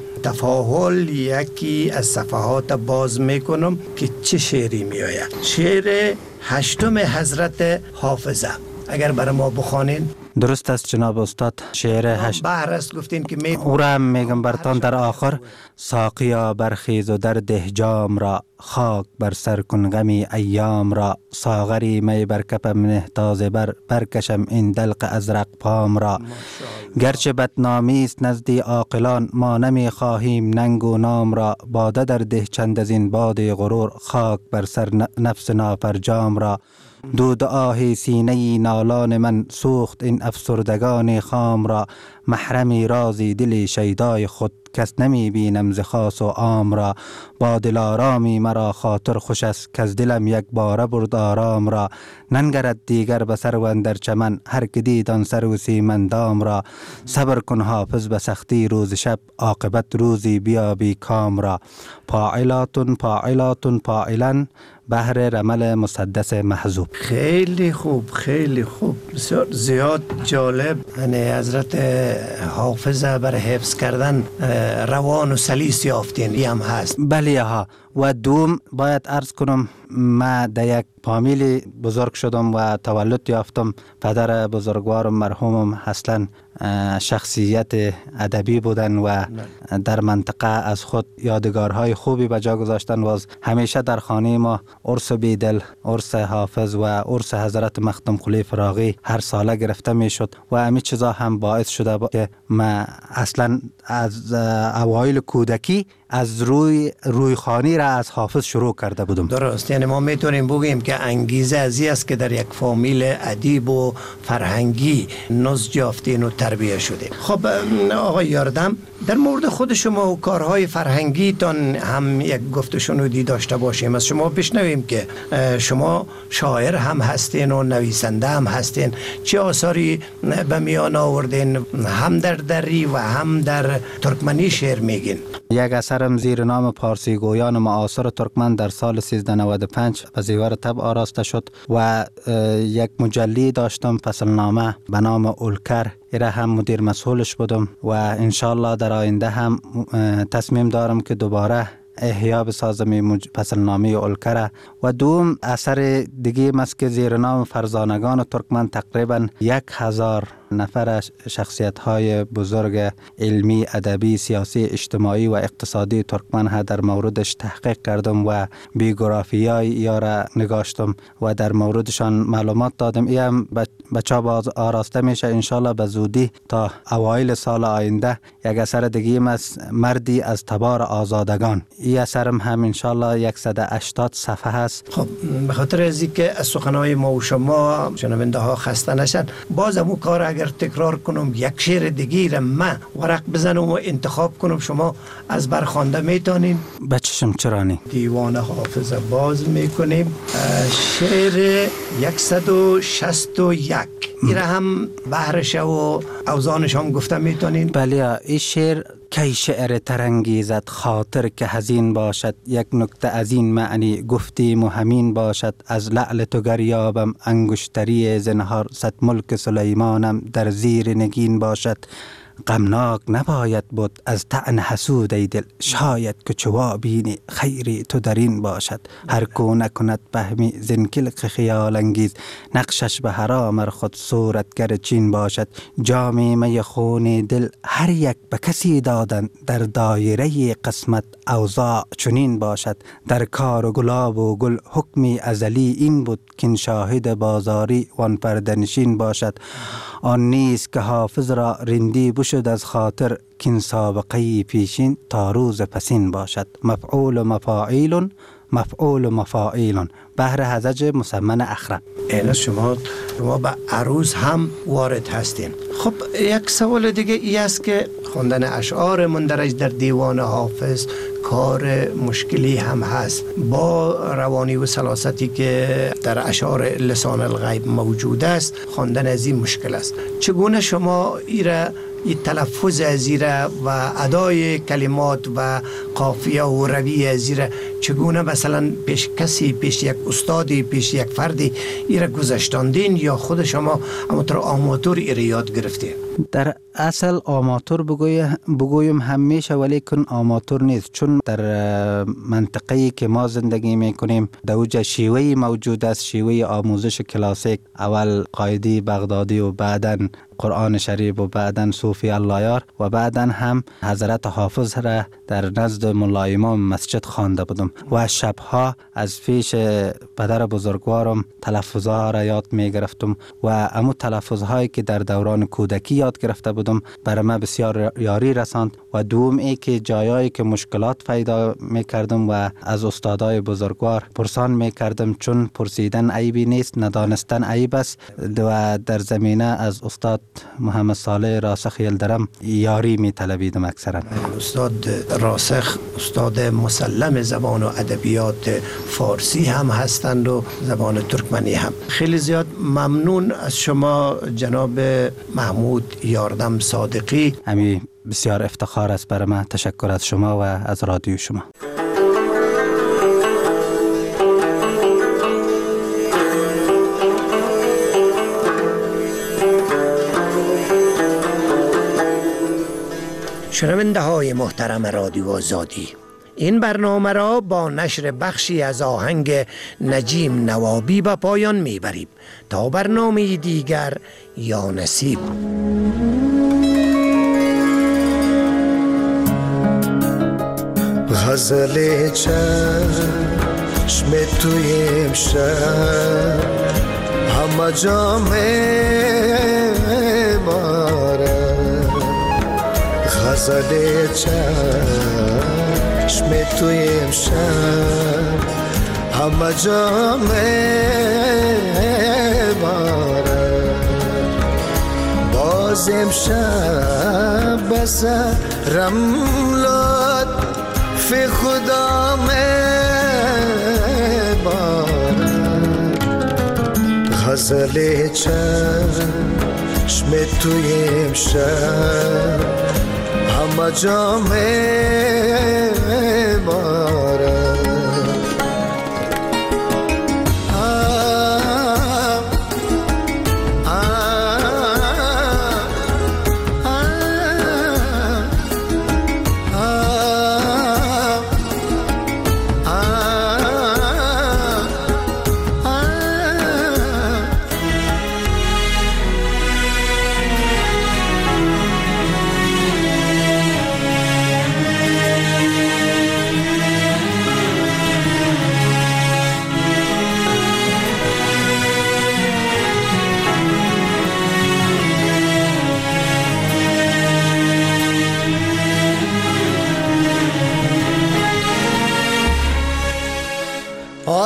تفاحل یکی از صفحات باز میکنم که چه شعری میآید. شعر هشتم حضرت حافظه اگر برای ما بخوانین. درست است جناب استاد. شعر هشت بحر است گفتین که می او را میگم برتان در آخر. ساقیا برخیز و در ده جام را، خاک بر سر کن غمی ایام را، ساغری می بر کفم نه تازه بر برکشم این دلق ازرق پام را. گرچه بدنامی است نزدی عاقلان، ما نمی خواهیم ننگ و نام را، باده در ده چند از این باد غرور، خاک بر سر نفس نافرجام را. دود آهی سینه نالان من سوخت این افسردگان خام را، محرمی رازی دلی شیدای خود کس نمی بینم ز خاص و عام را. با دل آرامی مرا خاطر خوش است که از دلم یک باره برد آرام را. ننگرد دیگر به سر و اندر چمن، هر که دید آن سر و سیمندام را. صبر کن حافظ به سختی روز شب، عاقبت روزی بیابی کام را. پاعلاتون پاعلاتون پاعلن، بحر رمل مسدس محذوب. خیلی خوب، خیلی خوب، بسیار زیاد جالب. یعنی حضرت حافظه بر حفظ کردن روان و سلیس یافتین، ای هم هست. بله ها. و دوم باید عرض کنم ما در یک فامیلی بزرگ شدم و تولد یافتم. پدر بزرگوارم مرحومم اصلا شخصیت ادبی بودن و در منطقه از خود یادگارهای خوبی به جا گذاشتن و همیشه در خانه ما عرس بیدل، عرس حافظ و عرس حضرت مختوم قلی فراغی هر ساله گرفته می شد و همین چیزا هم باعث شده که ما اصلا از اوایل کودکی از روی روی خانی را از حافظ شروع کرده بودم. درست. یعنی ما میتونیم بگیم که انگیزه ازی است که در یک فامیل ادیب و فرهنگی نضج یافتین و تربیه شده. خب آقای یاردم، در مورد خود شما و کارهای فرهنگی تان هم یک گفت و شنودی داشته باشیم. از شما بشنویم که شما شاعر هم هستین و نویسنده هم هستین. چه آثاری به میان آوردین؟ هم در دری و هم در ترکمنی شعر میگین. یک اثرم زیر نام پارسی گویان معاصر ترکمن در سال سیزده نود و پنج به زیور طبع آراسته شد و یک مجلی داشتم، فصلنامه به نام اولکر ایره هم مدیر مسئولش بودم و انشالله در آینده هم تصمیم دارم که دوباره احیا بسازم فصلنامه اولکره. و دوم اثر دیگه است که زیر نام فرزانگان ترکمن تقریبا یک هزار نفر شخصیت های بزرگ علمی، ادبی، سیاسی، اجتماعی و اقتصادی ترکمن ها در موردش تحقیق کردم و بیوگرافی های یا را نگاشتم و در موردشان معلومات دادم. این هم به چاپ آراسته میشه انشالله به زودی تا اوایل سال آینده. یک اثر دیگه است مردی از تبار آزادگان. این اثرم هم انشالله صد و هشتاد صفحه هست. خب به خاطر از اینکه از سخنهای ما و شما شنونده ها خسته نشن، باز همون کار اگر تکرار کنم یک شعر دیگه را من ورق بزنم و انتخاب کنم، شما از برخوانده میتونین؟ بچشم چرانی دیوان حافظ باز میکنیم. شعر صد و شصت و یک این را هم بحرش و اوزانش هم گفته میتونین؟ بله. این شعر کی شعر ترنگیزد خاطر که حزین باشد، یک نکته از این معنی گفتیم و همین باشد. از لعل تو گریابم انگشتری زنهار، صد ملک سلیمانم در زیر نگین باشد. غمناک نباید بود از طعن حسود ای دل، شاید که چوا بینی خیری تو در این باشد. هر کو نکند بهمی زنکلق خیال انگیز، نقشش به حرام خود صورتگر چین باشد. جامی می خون دل هر یک به کسی دادن، در دایره قسمت اوضاع چنین باشد. در کار گلاب و گل حکمی ازلی این بود، کین شاهد بازاری وان پردنشین باشد. آن نیست که حافظ را رندی بشد از خاطر، کین سابقه پیشین تا روز پسین باشد. مفعول و مفاعیل مفعول و مفاعیل بهر هزج مسمن اخرم. این شما شما به عروض هم وارد هستین. خب یک سوال دیگه ای است که خواندن اشعار مندرج در دیوان حافظ کار مشکلی هم هست. با روانی و سلاستی که در اشعار لسان الغیب موجود است، خواندن از این مشکل است. چگونه شما ایره این تلفظ ازیره و ادای کلمات و قافیه و روی ازیره چگونه مثلا پیش کسی، پیش یک استادی، پیش یک فردی ایره گذشتاندین یا خود شما همونطور آماتور ایره یاد گرفتین؟ در اصل آماتور بگویم, بگویم همیشه، ولی کن آماتور نیست، چون در منطقه‌ای که ما زندگی میکنیم دوجه شیوهی موجود است، شیوه آموزش کلاسیک، اول قایدی بغدادی و بعداً قرآن شریف و بعداً صوفی اللهیار و بعداً هم حضرت حافظ را در نزد ملا امام مسجد خوانده بودم و شبها از پیش پدر بزرگوارم تلفظها را یاد می گرفتم و امو تلفظهایی که در دوران کودکی یاد گرفته بودم برای من بسیار یاری رساند. و دوم ای که جایایی که مشکلات پیدا می کردم و از استادای بزرگوار پرسان می کردم، چون پرسیدن عیبی نیست، ندانستن عیب است و در زمینه از استاد محمد صالح راسخ یلدرم یاری می طلبیدم اکثرا. استاد راسخ استاد مسلم زبان و ادبیات فارسی هم هستند و زبان ترکمنی هم. خیلی زیاد ممنون از شما جناب محمود یاردم صادقی. همین بسیار افتخار است برای من. تشکر از شما و از رادیو شما. شنونده های محترم رادیو آزادی، این برنامه را با نشر بخشی از آهنگ نجیم نوابی به پایان میبریم. تا برنامه دیگر، یا نصیب. غزل چشم توی امشب همه جا میباره، غزل چشم توی امشب همه جا میباره. باز امشب بسرم لاد فی خدا میباره، غزل چشم توی امشب همه جا میباره.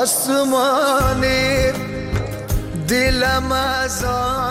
آسمانی دلم از